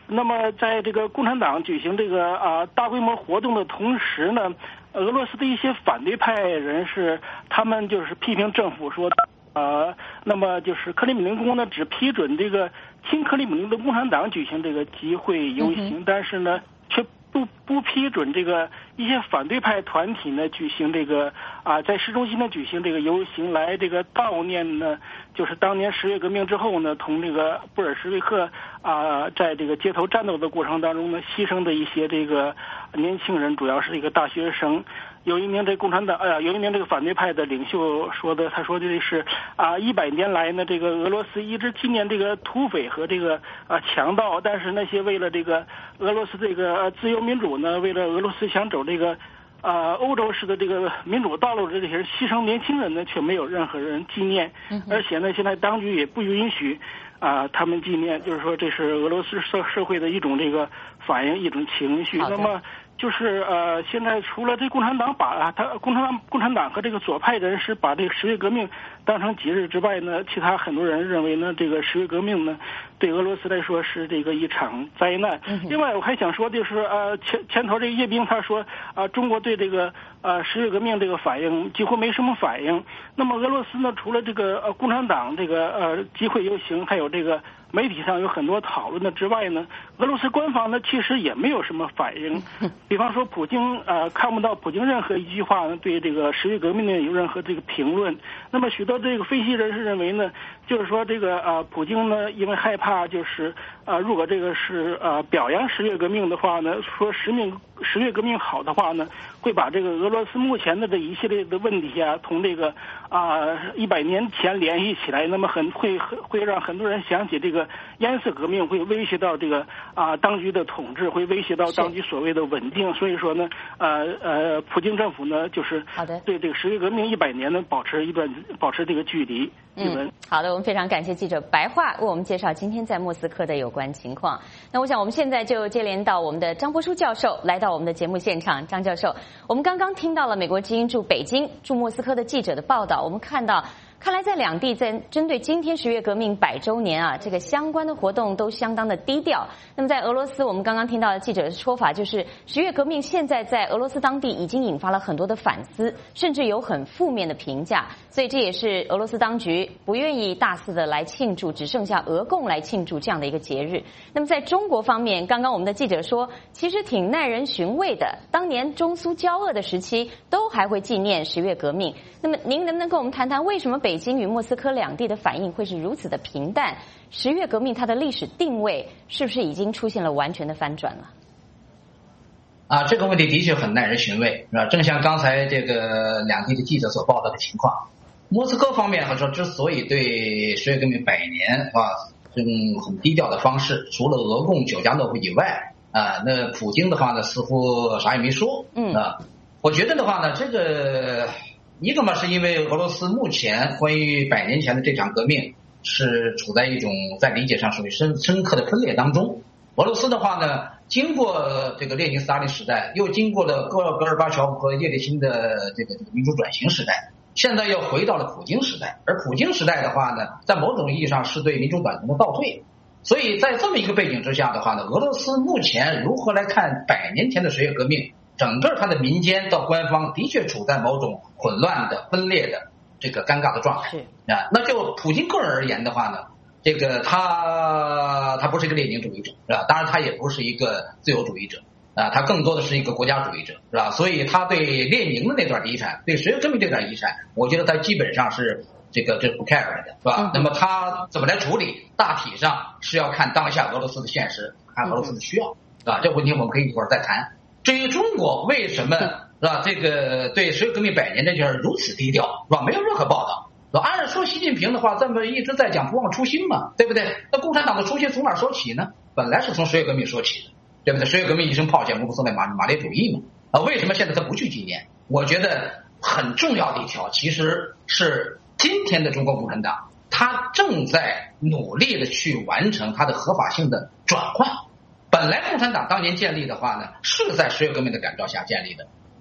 S14: 那么在这个共产党举行这个啊大规模活动的同时呢，俄罗斯的一些反对派人士，他们就是批评政府说，呃，那么就是克里姆林宫呢只批准这个亲克里姆林的共产党举行这个集会游行，嗯、但是呢却不不批准这个一些反对派团体呢举行这个啊在市中心呢举行这个游行，来这个悼念呢，就是当年十月革命之后呢，同这个布尔什维克啊在这个街头战斗的过程当中呢牺牲的一些这个年轻人，主要是一个大学生。有一名这共产党呃有一名这个反对派的领袖说的，他说的是啊一百年来呢，这个俄罗斯一直纪念这个土匪和这个啊强盗，但是那些为了这个俄罗斯这个自由民主呢，为了俄罗斯想走这个啊欧洲式的这个民主道路的这些人牺牲年轻人呢，却没有任何人纪念，而且呢，现在当局也不允许啊他们纪念，就是说这是俄罗斯社社会的一种这个反应，一种情绪。那么就是呃，现在除了这共产党把他共产党共产党和这个左派人士把这个十月革命当成节日之外呢，其他很多人认为呢，这个十月革命呢对俄罗斯来说是这个一场灾难。嗯、另外，我还想说就是呃前前头这个叶冰他说啊、呃，中国对这个呃十月革命这个反应几乎没什么反应。那么俄罗斯呢，除了这个呃共产党这个呃集会游行，还有这个媒体上有很多讨论的之外呢，俄罗斯官方呢其实也没有什么反应。比方说，普京呃看不到普京任何一句话呢对这个十月革命呢有任何这个评论。那么许多这个分析人士认为呢，就是说这个呃普京呢因为害怕就是呃如果这个是呃表扬十月革命的话呢，说十命十月革命好的话呢，会把这个俄罗斯目前的这一系列的问题啊，同这个啊一百年前联系起来，那么很会会让很多人想起这个颜色革命会威胁到这个啊当局的统治，会威胁到当局所谓的稳定。所以说呢，呃呃，普京政府呢就是
S1: 好的
S14: 对这个十月革命一百年呢保持一段保持这个距离。
S1: 嗯，好的，我们非常感谢记者白桦为我们介绍今天在莫斯科的有关情况。那我想我们现在就接连到我们的张伯书教授来到我们的节目现场。张教授，我们刚刚听到了美国之音驻北京驻莫斯科的记者的报道，我们看到看来在两地在针对今天十月革命百周年啊，这个相关的活动都相当的低调。那么在俄罗斯，我们刚刚听到的记者的说法就是，十月革命现在在俄罗斯当地已经引发了很多的反思，甚至有很负面的评价。所以这也是俄罗斯当局不愿意大肆的来庆祝，只剩下俄共来庆祝这样的一个节日。那么在中国方面，刚刚我们的记者说，其实挺耐人寻味的。当年中苏交恶的时期，都还会纪念十月革命。那么您能不能跟我们谈谈，为什么北京与莫斯科两地的反应会是如此的平淡？十月革命它的历史定位是不是已经出现了完全的翻转了？
S13: 啊，这个问题的确很耐人寻味，是吧？正像刚才这个两地的记者所报道的情况，莫斯科方面说，之所以对十月革命百年啊用很低调的方式，除了俄共酒家乐会以外啊，那普京的话呢，似乎啥也没说。嗯啊，我觉得的话呢，这个一个嘛，是因为俄罗斯目前关于百年前的这场革命是处在一种在理解上属于深深刻的分裂当中。俄罗斯的话呢，经过这个列宁斯大林时代，又经过了戈戈尔巴乔夫和叶利钦的这个这个民主转型时代，现在又回到了普京时代。而普京时代的话呢，在某种意义上是对民主转型的倒退。所以在这么一个背景之下的话呢，俄罗斯目前如何来看百年前的十月革命，整个它的民间到官方的确处在某种混乱的分裂的这个尴尬的状态啊。那就普京个人而言的话呢，这个他他不是一个列宁主义者，是吧？当然他也不是一个自由主义者啊，他更多的是一个国家主义者，是吧？所以他对列宁的那段遗产，对十月革命这段遗产，我觉得他基本上是这个这不 care 的，是吧？嗯、那么他怎么来处理，大体上是要看当下俄罗斯的现实，看俄罗斯的需要，是吧？这个问题我们可以一会儿再谈。至于中国为什么是吧，这个对十月革命百年这件事如此低调，是吧？没有任何报道。按说习近平的话，这么一直在讲不忘初心嘛，对不对？那共产党的初心从哪说起呢？本来是从十月革命说起的，对不对？十月革命一声炮响，乌克松的马马列主义嘛。啊，为什么现在他不去纪念？我觉得很重要的一条，其实是今天的中国共产党，他正在努力的去完成它的合法性的转换。本来共产党当年建立的话呢，是在十月革命的感召下建立的。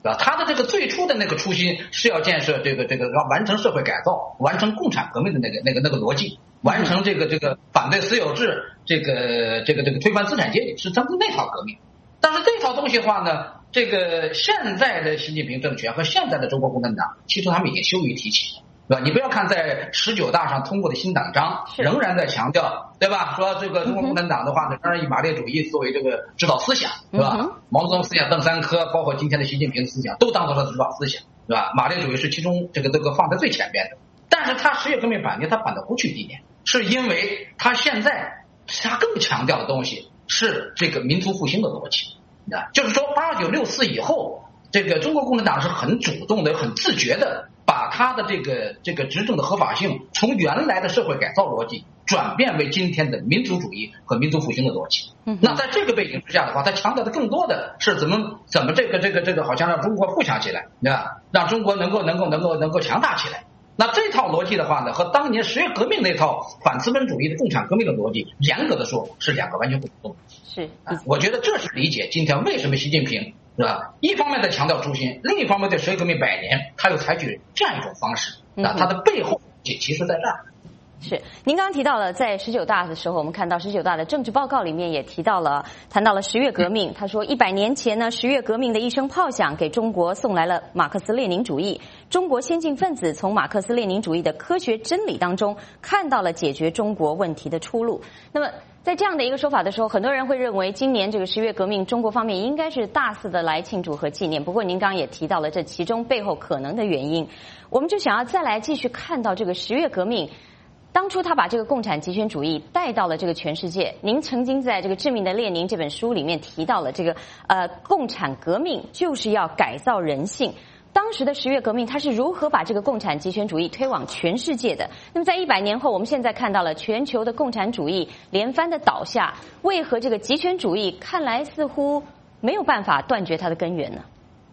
S13: 对吧？他的这个最初的那个初心是要建设这个这个要完成社会改造，完成共产革命的那个那个那个逻辑，完成这个这个反对私有制，这个这个这个推翻资产阶级，是他们那套革命。但是这套东西的话呢，这个现在的习近平政权和现在的中国共产党，其实他们已经羞于提起了。对吧？你不要看在十九大上通过的新党章，仍然在强调，对吧？说这个中国共产党的话呢，仍然以马列主义作为这个指导思想，对吧？嗯、毛泽东思想、邓三科，包括今天的习近平的思想，都当做了指导思想，对吧？马列主义是其中这个这个放在最前边的。但是他十月革命反击，他反得不去地点，是因为他现在他更强调的东西是这个民族复兴的逻辑，啊，就是说八九六四以后，这个中国共产党是很主动的、很自觉的。把他的这个这个执政的合法性从原来的社会改造逻辑转变为今天的民族主义和民族复兴的逻辑。嗯、那在这个背景之下的话，他强调的更多的是怎么怎么这个这个这个好像让中国富强起来，对吧？让中国能够能够能够能够强大起来。那这套逻辑的话呢，和当年十月革命那套反资本主义的共产革命的逻辑，严格的说是两个完全不同的逻辑。
S1: 是、
S13: 啊，我觉得这是理解今天为什么习近平。是吧？一方面在强调初心，另一方面对十月革命百年，他又采取这样一种方式，啊，他的背后也其实在这儿。
S1: 是，您刚刚提到了，在十九大的时候，我们看到十九大的政治报告里面也提到了，谈到了十月革命。他说，一百年前呢，十月革命的一声炮响，给中国送来了马克思列宁主义。中国先进分子从马克思列宁主义的科学真理当中，看到了解决中国问题的出路。那么，在这样的一个说法的时候，很多人会认为，今年这个十月革命，中国方面应该是大肆的来庆祝和纪念。不过，您刚刚也提到了这其中背后可能的原因，我们就想要再来继续看到这个十月革命。当初他把这个共产极权主义带到了这个全世界。您曾经在这个《致命的列宁》这本书里面提到了这个呃，共产革命就是要改造人性。当时的十月革命，它是如何把这个共产极权主义推往全世界的？那么在一百年后，我们现在看到了全球的共产主义连番的倒下，为何这个极权主义看来似乎没有办法断绝它的根源呢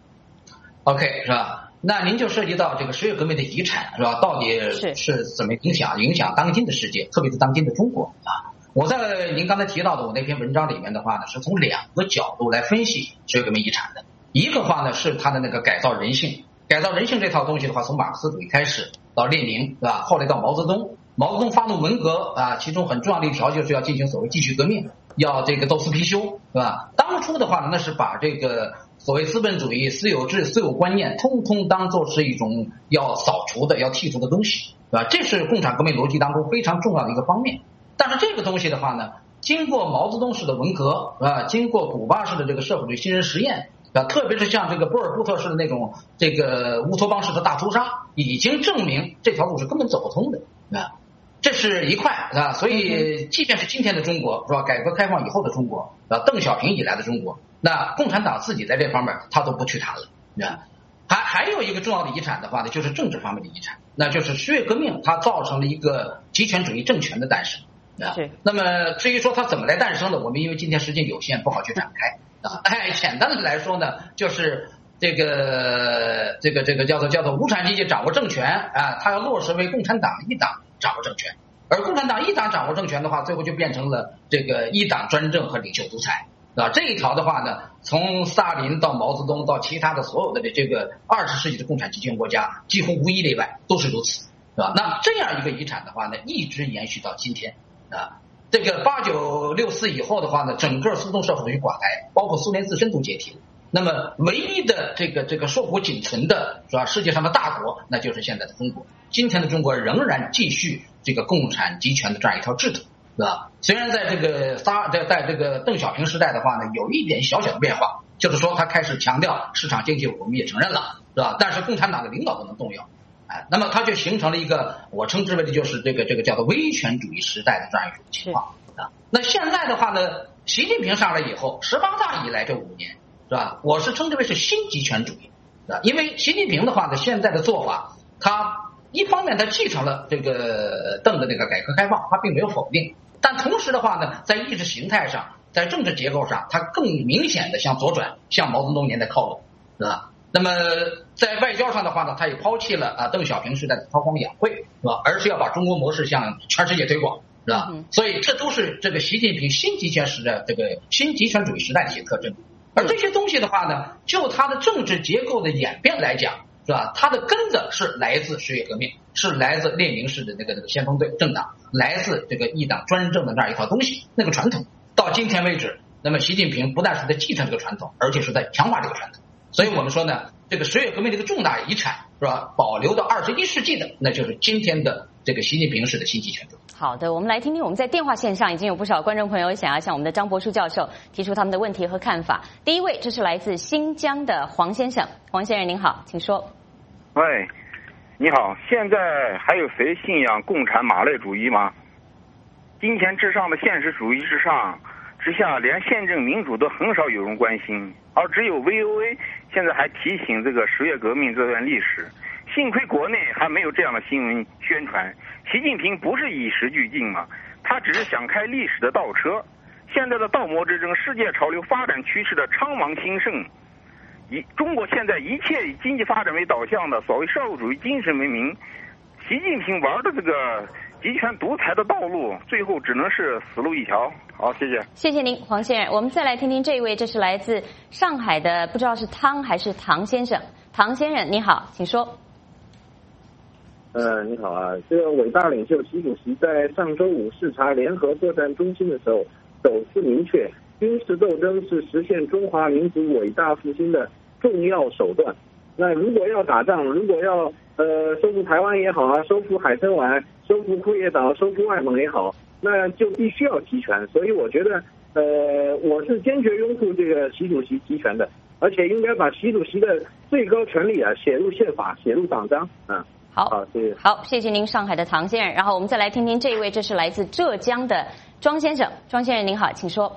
S13: ？OK， 是吧？那您就涉及到这个十月革命的遗产，是吧？到底是是怎么影响影响当今的世界，特别是当今的中国啊？我在您刚才提到的我那篇文章里面的话呢，是从两个角度来分析十月革命遗产的。一个话呢是它的那个改造人性，改造人性这套东西的话，从马克思主义开始到列宁，是吧？后来到毛泽东，毛泽东发动文革啊，其中很重要的一条就是要进行所谓继续革命，要这个斗私批修，是吧？当初的话呢，那是把这个所谓资本主义、私有制、私有观念，通通当作是一种要扫除的、要剔除的东西，对吧？这是共产革命逻辑当中非常重要的一个方面。但是这个东西的话呢，经过毛泽东式的文革啊，经过古巴式的这个社会主义新人实验啊，特别是像这个波尔布特式的那种这个乌托邦式的大屠杀，已经证明这条路是根本走不通的啊。这是一块啊，所以即便是今天的中国，是吧？改革开放以后的中国啊，邓小平以来的中国，那共产党自己在这方面他都不去谈了，啊。还还有一个重要的遗产的话呢，就是政治方面的遗产，那就是十月革命它造成了一个极权主义政权的诞生啊。那么至于说它怎么来诞生的，我们因为今天时间有限，不好去展开啊。哎，简单的来说呢，就是这个这个这个叫做叫做无产阶级掌握政权啊，它要落实为共产党一党掌握政权，而共产党一党掌握政权的话，最后就变成了这个一党专政和领袖独裁。啊，这一条的话呢，从斯大林到毛泽东到其他的所有的这个二十世纪的共产极权国家，几乎无一例外都是如此，是吧？那这样一个遗产的话呢，一直延续到今天啊。这个八九六四以后的话呢，整个苏东社会主义垮台，包括苏联自身都解体了。那么唯一的这个这个硕果仅存的，是吧？世界上的大国，那就是现在的中国。今天的中国仍然继续这个共产集权的这样一条制度。是吧？虽然在这个撒在在这个邓小平时代的话呢，有一点小小的变化，就是说他开始强调市场经济，我们也承认了，是吧？但是共产党的领导不能动摇，哎，那么它就形成了一个我称之为的就是这个这个叫做威权主义时代的这样一种情况啊。那现在的话呢，习近平上来以后，十八大以来这五年，是吧？我是称之为是新极权主义，是吧？因为习近平的话呢，现在的做法，他一方面他继承了这个邓的那个改革开放，他并没有否定。但同时的话呢，在意识形态上，在政治结构上，它更明显的向左转，向毛泽东年代靠拢，是吧？那么在外交上的话呢，他也抛弃了啊邓小平时代的韬光养晦，是吧？而是要把中国模式向全世界推广，是吧？嗯、所以这都是这个习近平新极权时代这个新极权主义时代的一些特征而这些东西的话呢，就它的政治结构的演变来讲，是吧？它的根子是来自十月革命，是来自列宁式的那个那个先锋队政党，来自这个一党专政的那样一套东西，那个传统。到今天为止，那么习近平不但是在继承这个传统，而且是在强化这个传统。所以我们说呢，这个十月革命这个重大遗产，是吧？保留到二十一世纪的，那就是今天的这个习近平式的新集权主义。
S1: 好的，我们来听听我们在电话线上已经有不少观众朋友想要向我们的张博树教授提出他们的问题和看法。第一位，这是来自新疆的黄先生，黄先生您好，请说。
S15: 喂，你好，现在还有谁信仰共产马列主义吗？金钱至上的现实主义之上之下，连宪政民主都很少有人关心，而只有 V O A 现在还提醒这个十月革命这段历史。幸亏国内还没有这样的新闻宣传。习近平不是与时俱进嘛，他只是想开历史的倒车。现在的倒模之争，世界潮流发展趋势的昌芒兴盛，以中国现在一切以经济发展为导向的所谓社会主义精神文明，习近平玩的这个集权独裁的道路，最后只能是死路一条。好，谢谢。
S1: 谢谢您，黄先生。我们再来听听这一位，这是来自上海的，不知道是汤还是唐先生。唐先生，你好，请说。
S16: 呃，你好啊，这个伟大领袖习主席在上周五视察联合作战中心的时候，首次明确，军事斗争是实现中华民族伟大复兴的重要手段。那如果要打仗，如果要呃收复台湾也好啊，收复海参崴，收复库页岛，收复外蒙也好，那就必须要集权。所以我觉得，呃，我是坚决拥护这个习主席集权的，而且应该把习主席的最高权力啊写入宪法，写入党章啊。
S1: 好，
S16: 好，谢谢。
S1: 好，谢谢您，上海的唐先生。然后我们再来听听这一位，这是来自浙江的庄先生。庄先生您好，请说。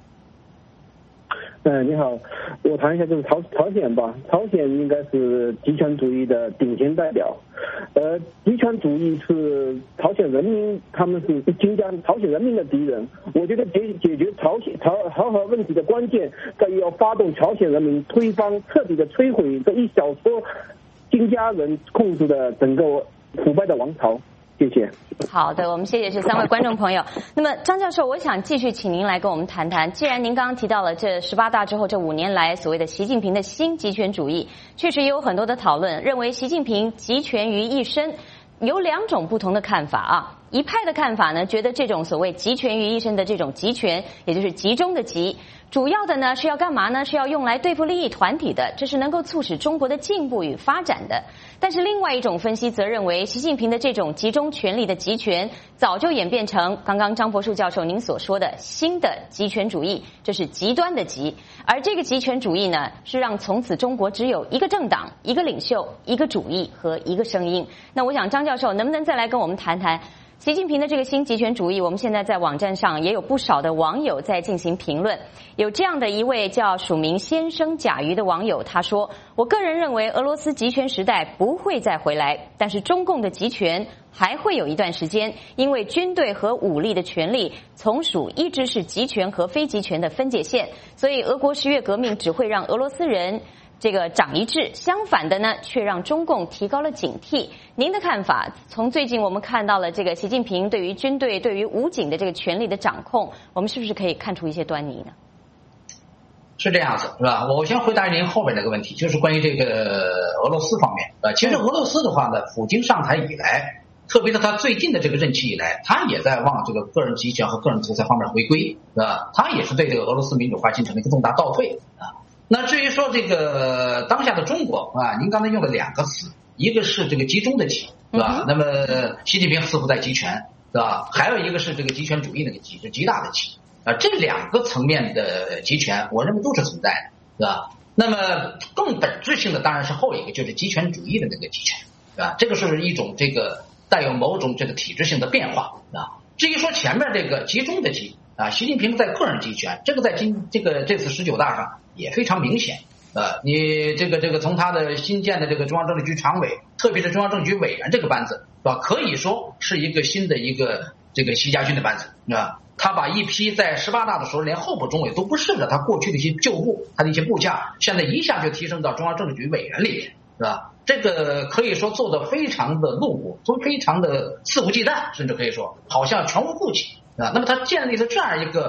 S17: 嗯，你好，我谈一下就是朝朝鲜吧。朝鲜应该是极权主义的顶尖代表，呃，极权主义是朝鲜人民，他们是金家朝鲜人民的敌人。我觉得解解决朝鲜朝朝核问题的关键在于要发动朝鲜人民推翻、彻底的摧毁这一小撮金家人控制的整个腐败的王朝。谢谢。
S1: 好的，我们谢谢这三位观众朋友。那么张教授，我想继续请您来跟我们谈谈，既然您刚刚提到了这十八大之后这五年来所谓的习近平的新集权主义，确实也有很多的讨论，认为习近平集权于一身，有两种不同的看法啊。一派的看法呢，觉得这种所谓集权于一身的这种集权，也就是集中的集，主要的呢是要干嘛呢？是要用来对付利益团体的，这是能够促使中国的进步与发展的。但是另外一种分析则认为，习近平的这种集中权力的集权，早就演变成刚刚张博树教授您所说的新的集权主义，这是极端的极。而这个集权主义呢，是让从此中国只有一个政党、一个领袖、一个主义和一个声音。那我想张教授能不能再来跟我们谈谈习近平的这个新集权主义？我们现在在网站上也有不少的网友在进行评论。有这样的一位叫署名先生甲鱼的网友，他说：我个人认为俄罗斯集权时代不会再回来，但是中共的集权还会有一段时间，因为军队和武力的权力从属一直是集权和非集权的分界线，所以俄国十月革命只会让俄罗斯人这个长一智，相反的呢，却让中共提高了警惕。您的看法？从最近我们看到了这个习近平对于军队、对于武警的这个权力的掌控，我们是不是可以看出一些端倪呢？
S13: 是这样子，是吧？我先回答您后边这个问题，就是关于这个俄罗斯方面。呃，其实俄罗斯的话呢，普京上台以来，特别是他最近的这个任期以来，他也在往这个个人集权和个人独裁方面回归，是吧？他也是对这个俄罗斯民主化进程的一个重大倒退啊。那至于说这个当下的中国啊，您刚才用了两个词，一个是这个集中的集，是吧？那么习近平似乎在集权，是吧？还有一个是这个集权主义那个集，是极大的集啊。这两个层面的集权，我认为都是存在的，是吧？那么更本质性的当然是后一个，就是集权主义的那个集权，是吧？这个是一种这个带有某种这个体制性的变化啊。至于说前面这个集中的集啊，习近平在个人集权，这个在今这个这次十九大上也非常明显。呃，你这个这个从他的新建的这个中央政治局常委，特别是中央政治局委员这个班子，是吧？可以说是一个新的一个这个习家军的班子，是吧？他把一批在十八大的时候连候补中委都不是的，他过去的一些旧部，他的一些部下，现在一下就提升到中央政治局委员里面，是吧？这个可以说做得非常的露骨，都非常的肆无忌惮，甚至可以说好像全无顾忌啊。那么他建立了这样一个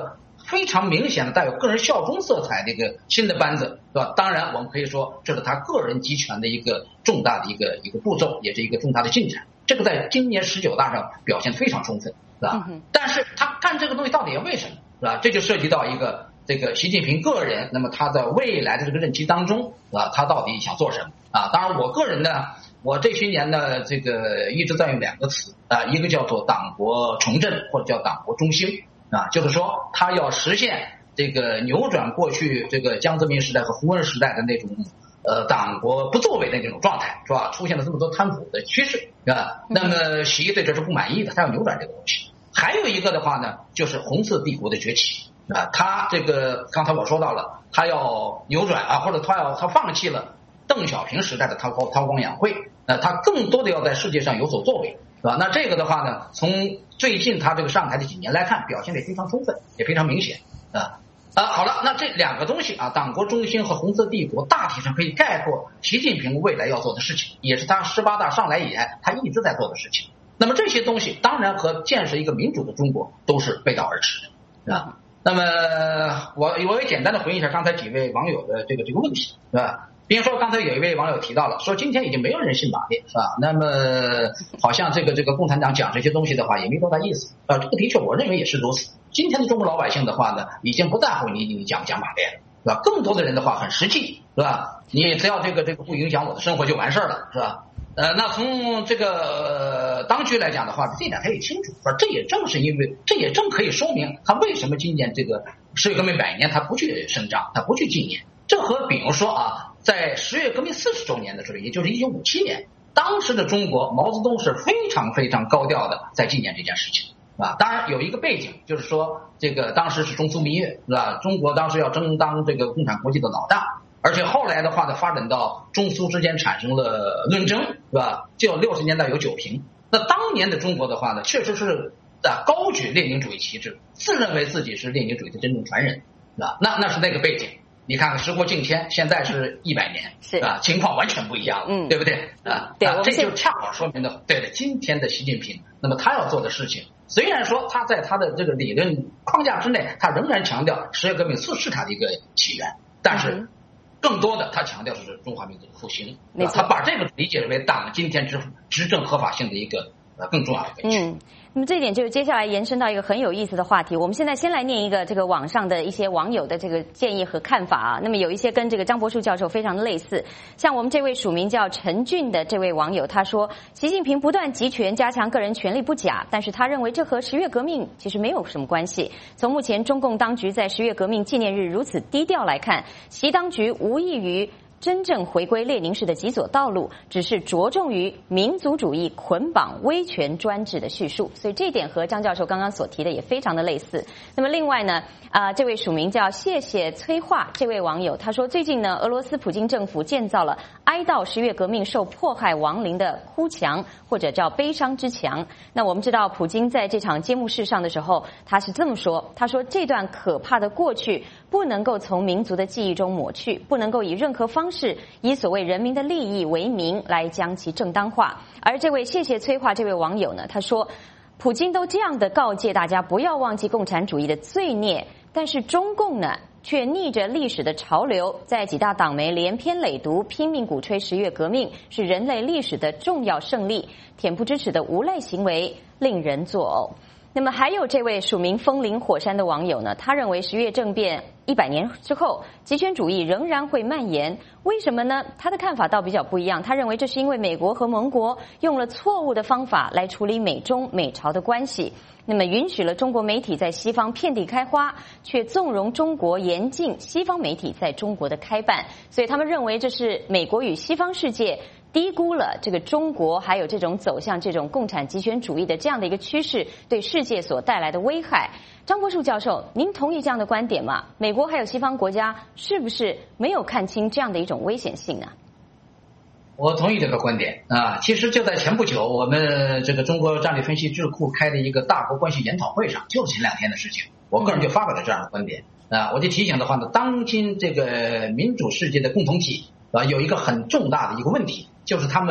S13: 非常明显的带有个人效忠色彩的一个新的班子，对吧？当然，我们可以说这是他个人集权的一个重大的一个一个步骤，也是一个重大的进展。这个在今年十九大上表现非常充分，是吧？嗯、但是他干这个东西到底要为什么，是吧？这就涉及到一个这个习近平个人，那么他在未来的这个任期当中，是吧？他到底想做什么啊？当然，我个人呢，我这些年呢，这个一直在用两个词啊，一个叫做党国重振，或者叫党国中兴啊，就是说他要实现这个扭转过去这个江泽民时代和胡温时代的那种呃党国不作为的那种状态，是吧？出现了这么多贪腐的趋势啊，那么习对这是不满意的，他要扭转这个东西。还有一个的话呢，就是红色帝国的崛起啊，他这个刚才我说到了，他要扭转啊，或者他要他放弃了邓小平时代的韬光韬光养晦，那他更多的要在世界上有所作为，是吧？那这个的话呢，从最近他这个上台的几年来看，表现得非常充分，也非常明显啊。啊，好了，那这两个东西啊，党国中兴和红色帝国，大体上可以概括习近平未来要做的事情，也是他十八大上来以来他一直在做的事情。那么这些东西当然和建设一个民主的中国都是背道而驰的啊。那么我我也简单的回应一下刚才几位网友的这个这个问题，是吧？比如说刚才有一位网友提到了，说今天已经没有人信马列，是吧？那么好像这个这个共产党讲这些东西的话也没多大意思啊。这个的确我认为也是如此。今天的中国老百姓的话呢，已经不在乎你你讲不讲马列了，是吧？更多的人的话很实际，是吧？你只要这个这个不影响我的生活就完事儿了，是吧？呃，那从这个、呃、当局来讲的话，这一点他也清楚，说这也正是因为，这也正可以说明他为什么今年这个十月革命百年他不去声张，他不去纪念。这和比如说啊，在十月革命四十周年的时候，也就是一九五七年，当时的中国毛泽东是非常非常高调的在纪念这件事情，是吧？当然有一个背景，就是说这个当时是中苏蜜月，是吧？中国当时要争当这个共产国际的老大。而且后来的话呢，发展到中苏之间产生了论争，是吧？就六十年代有九评。那当年的中国的话呢，确实是啊高举列宁主义旗帜，自认为自己是列宁主义的真正传人，是吧？那那是那个背景。你看看时过境迁，现在是一百年，是啊，情况完全不一样了，嗯，对不对？啊，对，啊、这就恰好说明了，对的，今天的习近平，那么他要做的事情，虽然说他在他的这个理论框架之内，他仍然强调十月革命是是他的一个起源，但是。嗯更多的，他强调的是中华民族的复兴，他把这个理解为党今天执执政合法性的一个呃更重要的根据。嗯，
S1: 那么这一点就是接下来延伸到一个很有意思的话题。我们现在先来念一个这个网上的一些网友的这个建议和看法啊。那么有一些跟这个张伯树教授非常的类似，像我们这位署名叫陈俊的这位网友，他说习近平不断集权加强个人权力不假，但是他认为这和十月革命其实没有什么关系。从目前中共当局在十月革命纪念日如此低调来看，习当局无异于真正回归列宁式的极左道路，只是着重于民族主义捆绑威权专制的叙述，所以这一点和张教授刚刚所提的也非常的类似。那么另外呢，啊、呃，这位署名叫谢谢催化这位网友，他说最近呢，俄罗斯普京政府建造了哀悼十月革命受迫害亡灵的哭墙，或者叫悲伤之墙。那我们知道，普京在这场揭幕式上的时候，他是这么说，他说这段可怕的过去不能够从民族的记忆中抹去，不能够以任何方式是以所谓人民的利益为名来将其正当化。而这位谢谢催化这位网友呢，他说普京都这样的告诫大家不要忘记共产主义的罪孽，但是中共呢却逆着历史的潮流，在几大党媒连篇累牍，拼命鼓吹十月革命是人类历史的重要胜利，恬不知耻的无赖行为令人作呕。那么还有这位署名风林火山的网友呢，他认为十月政变一百年之后，极权主义仍然会蔓延。为什么呢？他的看法倒比较不一样，他认为这是因为美国和盟国用了错误的方法来处理美中美朝的关系，那么允许了中国媒体在西方遍地开花，却纵容中国严禁西方媒体在中国的开办，所以他们认为这是美国与西方世界低估了这个中国还有这种走向这种共产极权主义的这样的一个趋势对世界所带来的危害。张伯树教授，您同意这样的观点吗？美国还有西方国家是不是没有看清这样的一种危险性呢？
S13: 我同意这个观点啊。其实就在前不久，我们这个中国战略分析智库开的一个大国关系研讨会上，就是前两天的事情，我个人就发表了这样的观点啊。我就提醒的话呢，当今这个民主世界的共同体啊，有一个很重大的一个问题，就是他们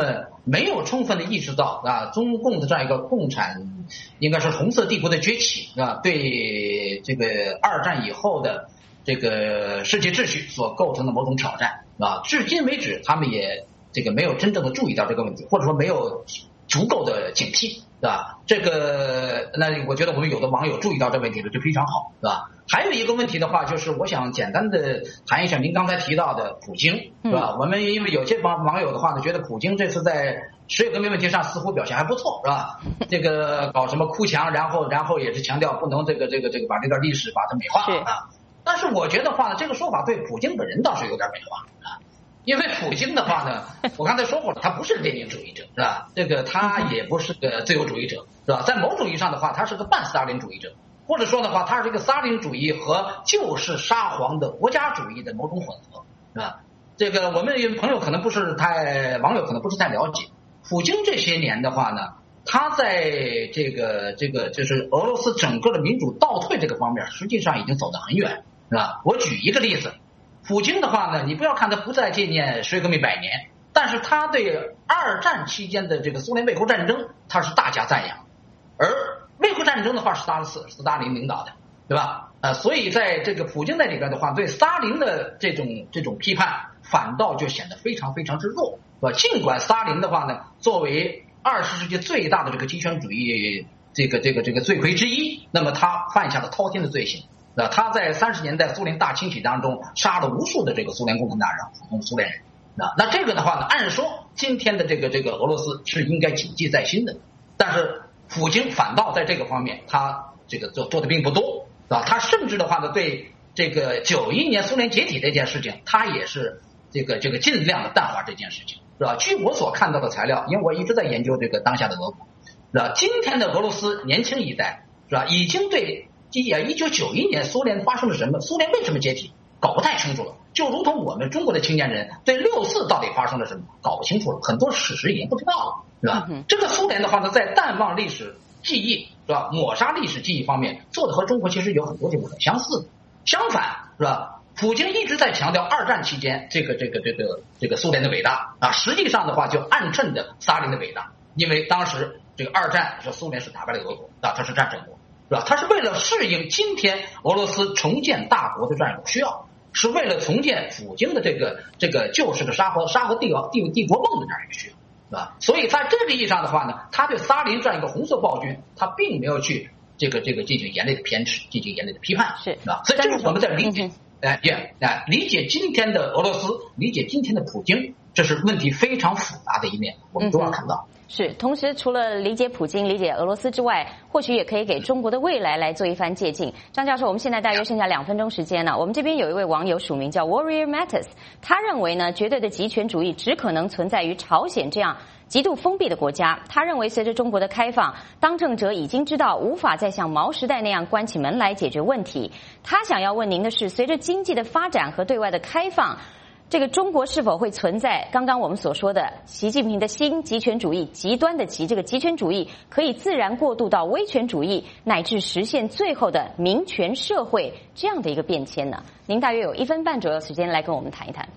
S13: 没有充分的意识到啊，中共的这样一个共产，应该是红色帝国的崛起啊，对这个二战以后的这个世界秩序所构成的某种挑战啊，至今为止他们也这个没有真正的注意到这个问题，或者说没有足够的警惕，是吧？这个那我觉得我们有的网友注意到这个问题了，就非常好，是吧？还有一个问题的话，就是我想简单的谈一下您刚才提到的普京，是吧？嗯、我们因为有些网网友的话呢，觉得普京这次在十月革命问题上似乎表现还不错，是吧？这个搞什么哭墙，然后然后也是强调不能这个这个这个把这段历史把它美化啊。但是我觉得话呢，这个说法对普京本人倒是有点美化啊。因为普京的话呢，我刚才说过了，他不是列宁主义者，是吧？这个他也不是个自由主义者，是吧？在某种意义上的话，他是个半斯大林主义者，或者说的话，他是一个斯大林主义和旧式沙皇的国家主义的某种混合，是吧？这个我们朋友可能不是太，网友可能不是太了解，普京这些年的话呢，他在这个这个就是俄罗斯整个的民主倒退这个方面，实际上已经走得很远，是吧？我举一个例子。普京的话呢，你不要看他不再纪念十月革命百年，但是他对二战期间的这个苏联卫国战争他是大加赞扬，而卫国战争的话是斯大林斯大林领导的，对吧？呃，所以在这个普京在里边的话，对斯大林的这种这种批判反倒就显得非常非常之弱，是吧？尽管斯大林的话呢，作为二十世纪最大的这个极权主义这个这个这个罪魁之一，那么他犯下了滔天的罪行。那他在三十年代苏联大清洗当中杀了无数的这个苏联共产党人、普通苏联人。那那这个的话呢，按说今天的这个这个俄罗斯是应该谨记在心的，但是普京反倒在这个方面他这个做做的并不多，啊，他甚至的话呢，对这个九一年苏联解体这件事情，他也是这个这个尽量的淡化这件事情，是吧？据我所看到的材料，因为我一直在研究这个当下的俄国，是吧？今天的俄罗斯年轻一代，是吧？已经对一九九一年苏联发生了什么，苏联为什么解体搞不太清楚了，就如同我们中国的青年人对六四到底发生了什么搞不清楚了，很多史实已经不知道了，是吧？嗯、这个苏联的话呢，在淡忘历史记忆，是吧？抹杀历史记忆方面做的和中国其实有很多地方很相似的。相反，是吧？普京一直在强调二战期间这个这个这个这个苏联的伟大啊，实际上的话就暗衬着斯大林的伟大，因为当时这个二战是苏联是打败了俄国啊，它是战胜国。是吧？他是为了适应今天俄罗斯重建大国的这样一种需要，是为了重建普京的这个这个旧式的沙俄沙俄帝国帝帝国梦的这样一个需要，是吧？所以在这个意义上的话呢，他对斯大林这样一个红色暴君，他并没有去这个这个进行严厉的偏执，进行严厉的批判，是吧？所以这是我们在理解，哎耶哎，理解今天的俄罗斯，理解今天的普京，这是问题非常复杂的一面，我们都要看到。
S1: 嗯是，同时除了理解普京、理解俄罗斯之外，或许也可以给中国的未来来做一番借鉴。张教授，我们现在大约剩下两分钟时间了。我们这边有一位网友署名叫 Warrior Mattis， 他认为呢，绝对的极权主义只可能存在于朝鲜这样极度封闭的国家。他认为，随着中国的开放，当政者已经知道无法再像毛时代那样关起门来解决问题。他想要问您的是，随着经济的发展和对外的开放，这个中国是否会存在刚刚我们所说的习近平的新极权主义，极端的极，这个极权主义可以自然过渡到威权主义，乃至实现最后的民权社会这样的一个变迁呢？您大约有一分半左右时间来跟我们谈一谈。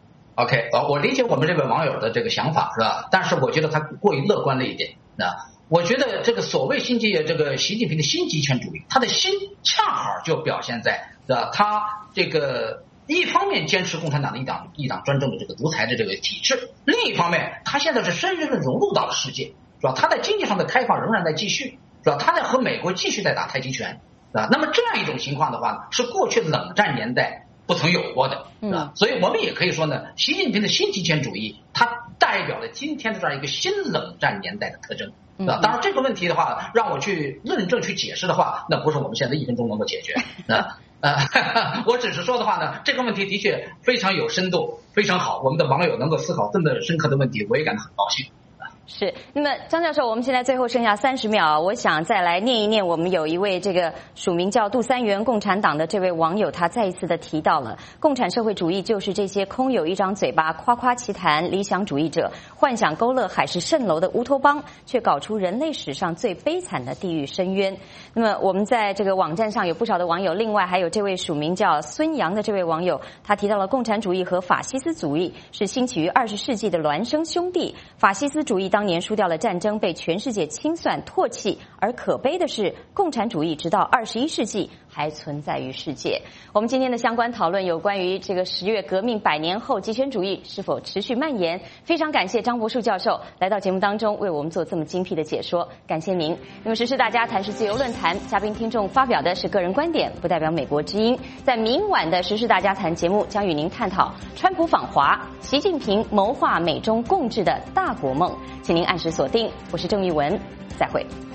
S13: OK， 呃，我理解我们这位网友的这个想法，是吧？但是我觉得他过于乐观了一点啊。我觉得这个所谓新极这个习近平的新极权主义，他的新恰好就表现在，是吧？他这个。一方面坚持共产党的一党一党专政的这个独裁的这个体制，另一方面他现在是深深的融入到了世界，是吧？他在经济上的开放仍然在继续，是吧？他在和美国继续在打太极拳，是吧？那么这样一种情况的话，是过去的冷战年代不曾有过的，是吧？所以我们也可以说呢，习近平的新极权主义，它代表了今天的这样一个新冷战年代的特征。啊，当然这个问题的话，让我去论证、去解释的话，那不是我们现在一分钟能够解决啊。呃，我只是说的话呢，这个问题的确非常有深度，非常好。我们的网友能够思考这么深刻的问题，我也感到很高兴。
S1: 是，那么张教授，我们现在最后剩下三十秒，我想再来念一念，我们有一位这个署名叫杜三元共产党的这位网友，他再一次的提到了共产社会主义就是这些空有一张嘴巴夸夸其谈理想主义者，幻想勾勒海市蜃楼的乌托邦，却搞出人类史上最悲惨的地狱深渊。那么我们在这个网站上有不少的网友，另外还有这位署名叫孙杨的这位网友，他提到了共产主义和法西斯主义是兴起于二十世纪的孪生兄弟，法西斯主义当年输掉了战争，被全世界清算唾弃，而可悲的是共产主义直到二十一世纪还存在于世界。我们今天的相关讨论有关于这个十月革命百年后极权主义是否持续蔓延，非常感谢张伯树教授来到节目当中为我们做这么精辟的解说，感谢您。那么时事大家谈是自由论坛，嘉宾听众发表的是个人观点，不代表美国之音。在明晚的时事大家谈节目将与您探讨川普访华，习近平谋划美中共治的大国梦，请您按时锁定。我是郑玉文，再会。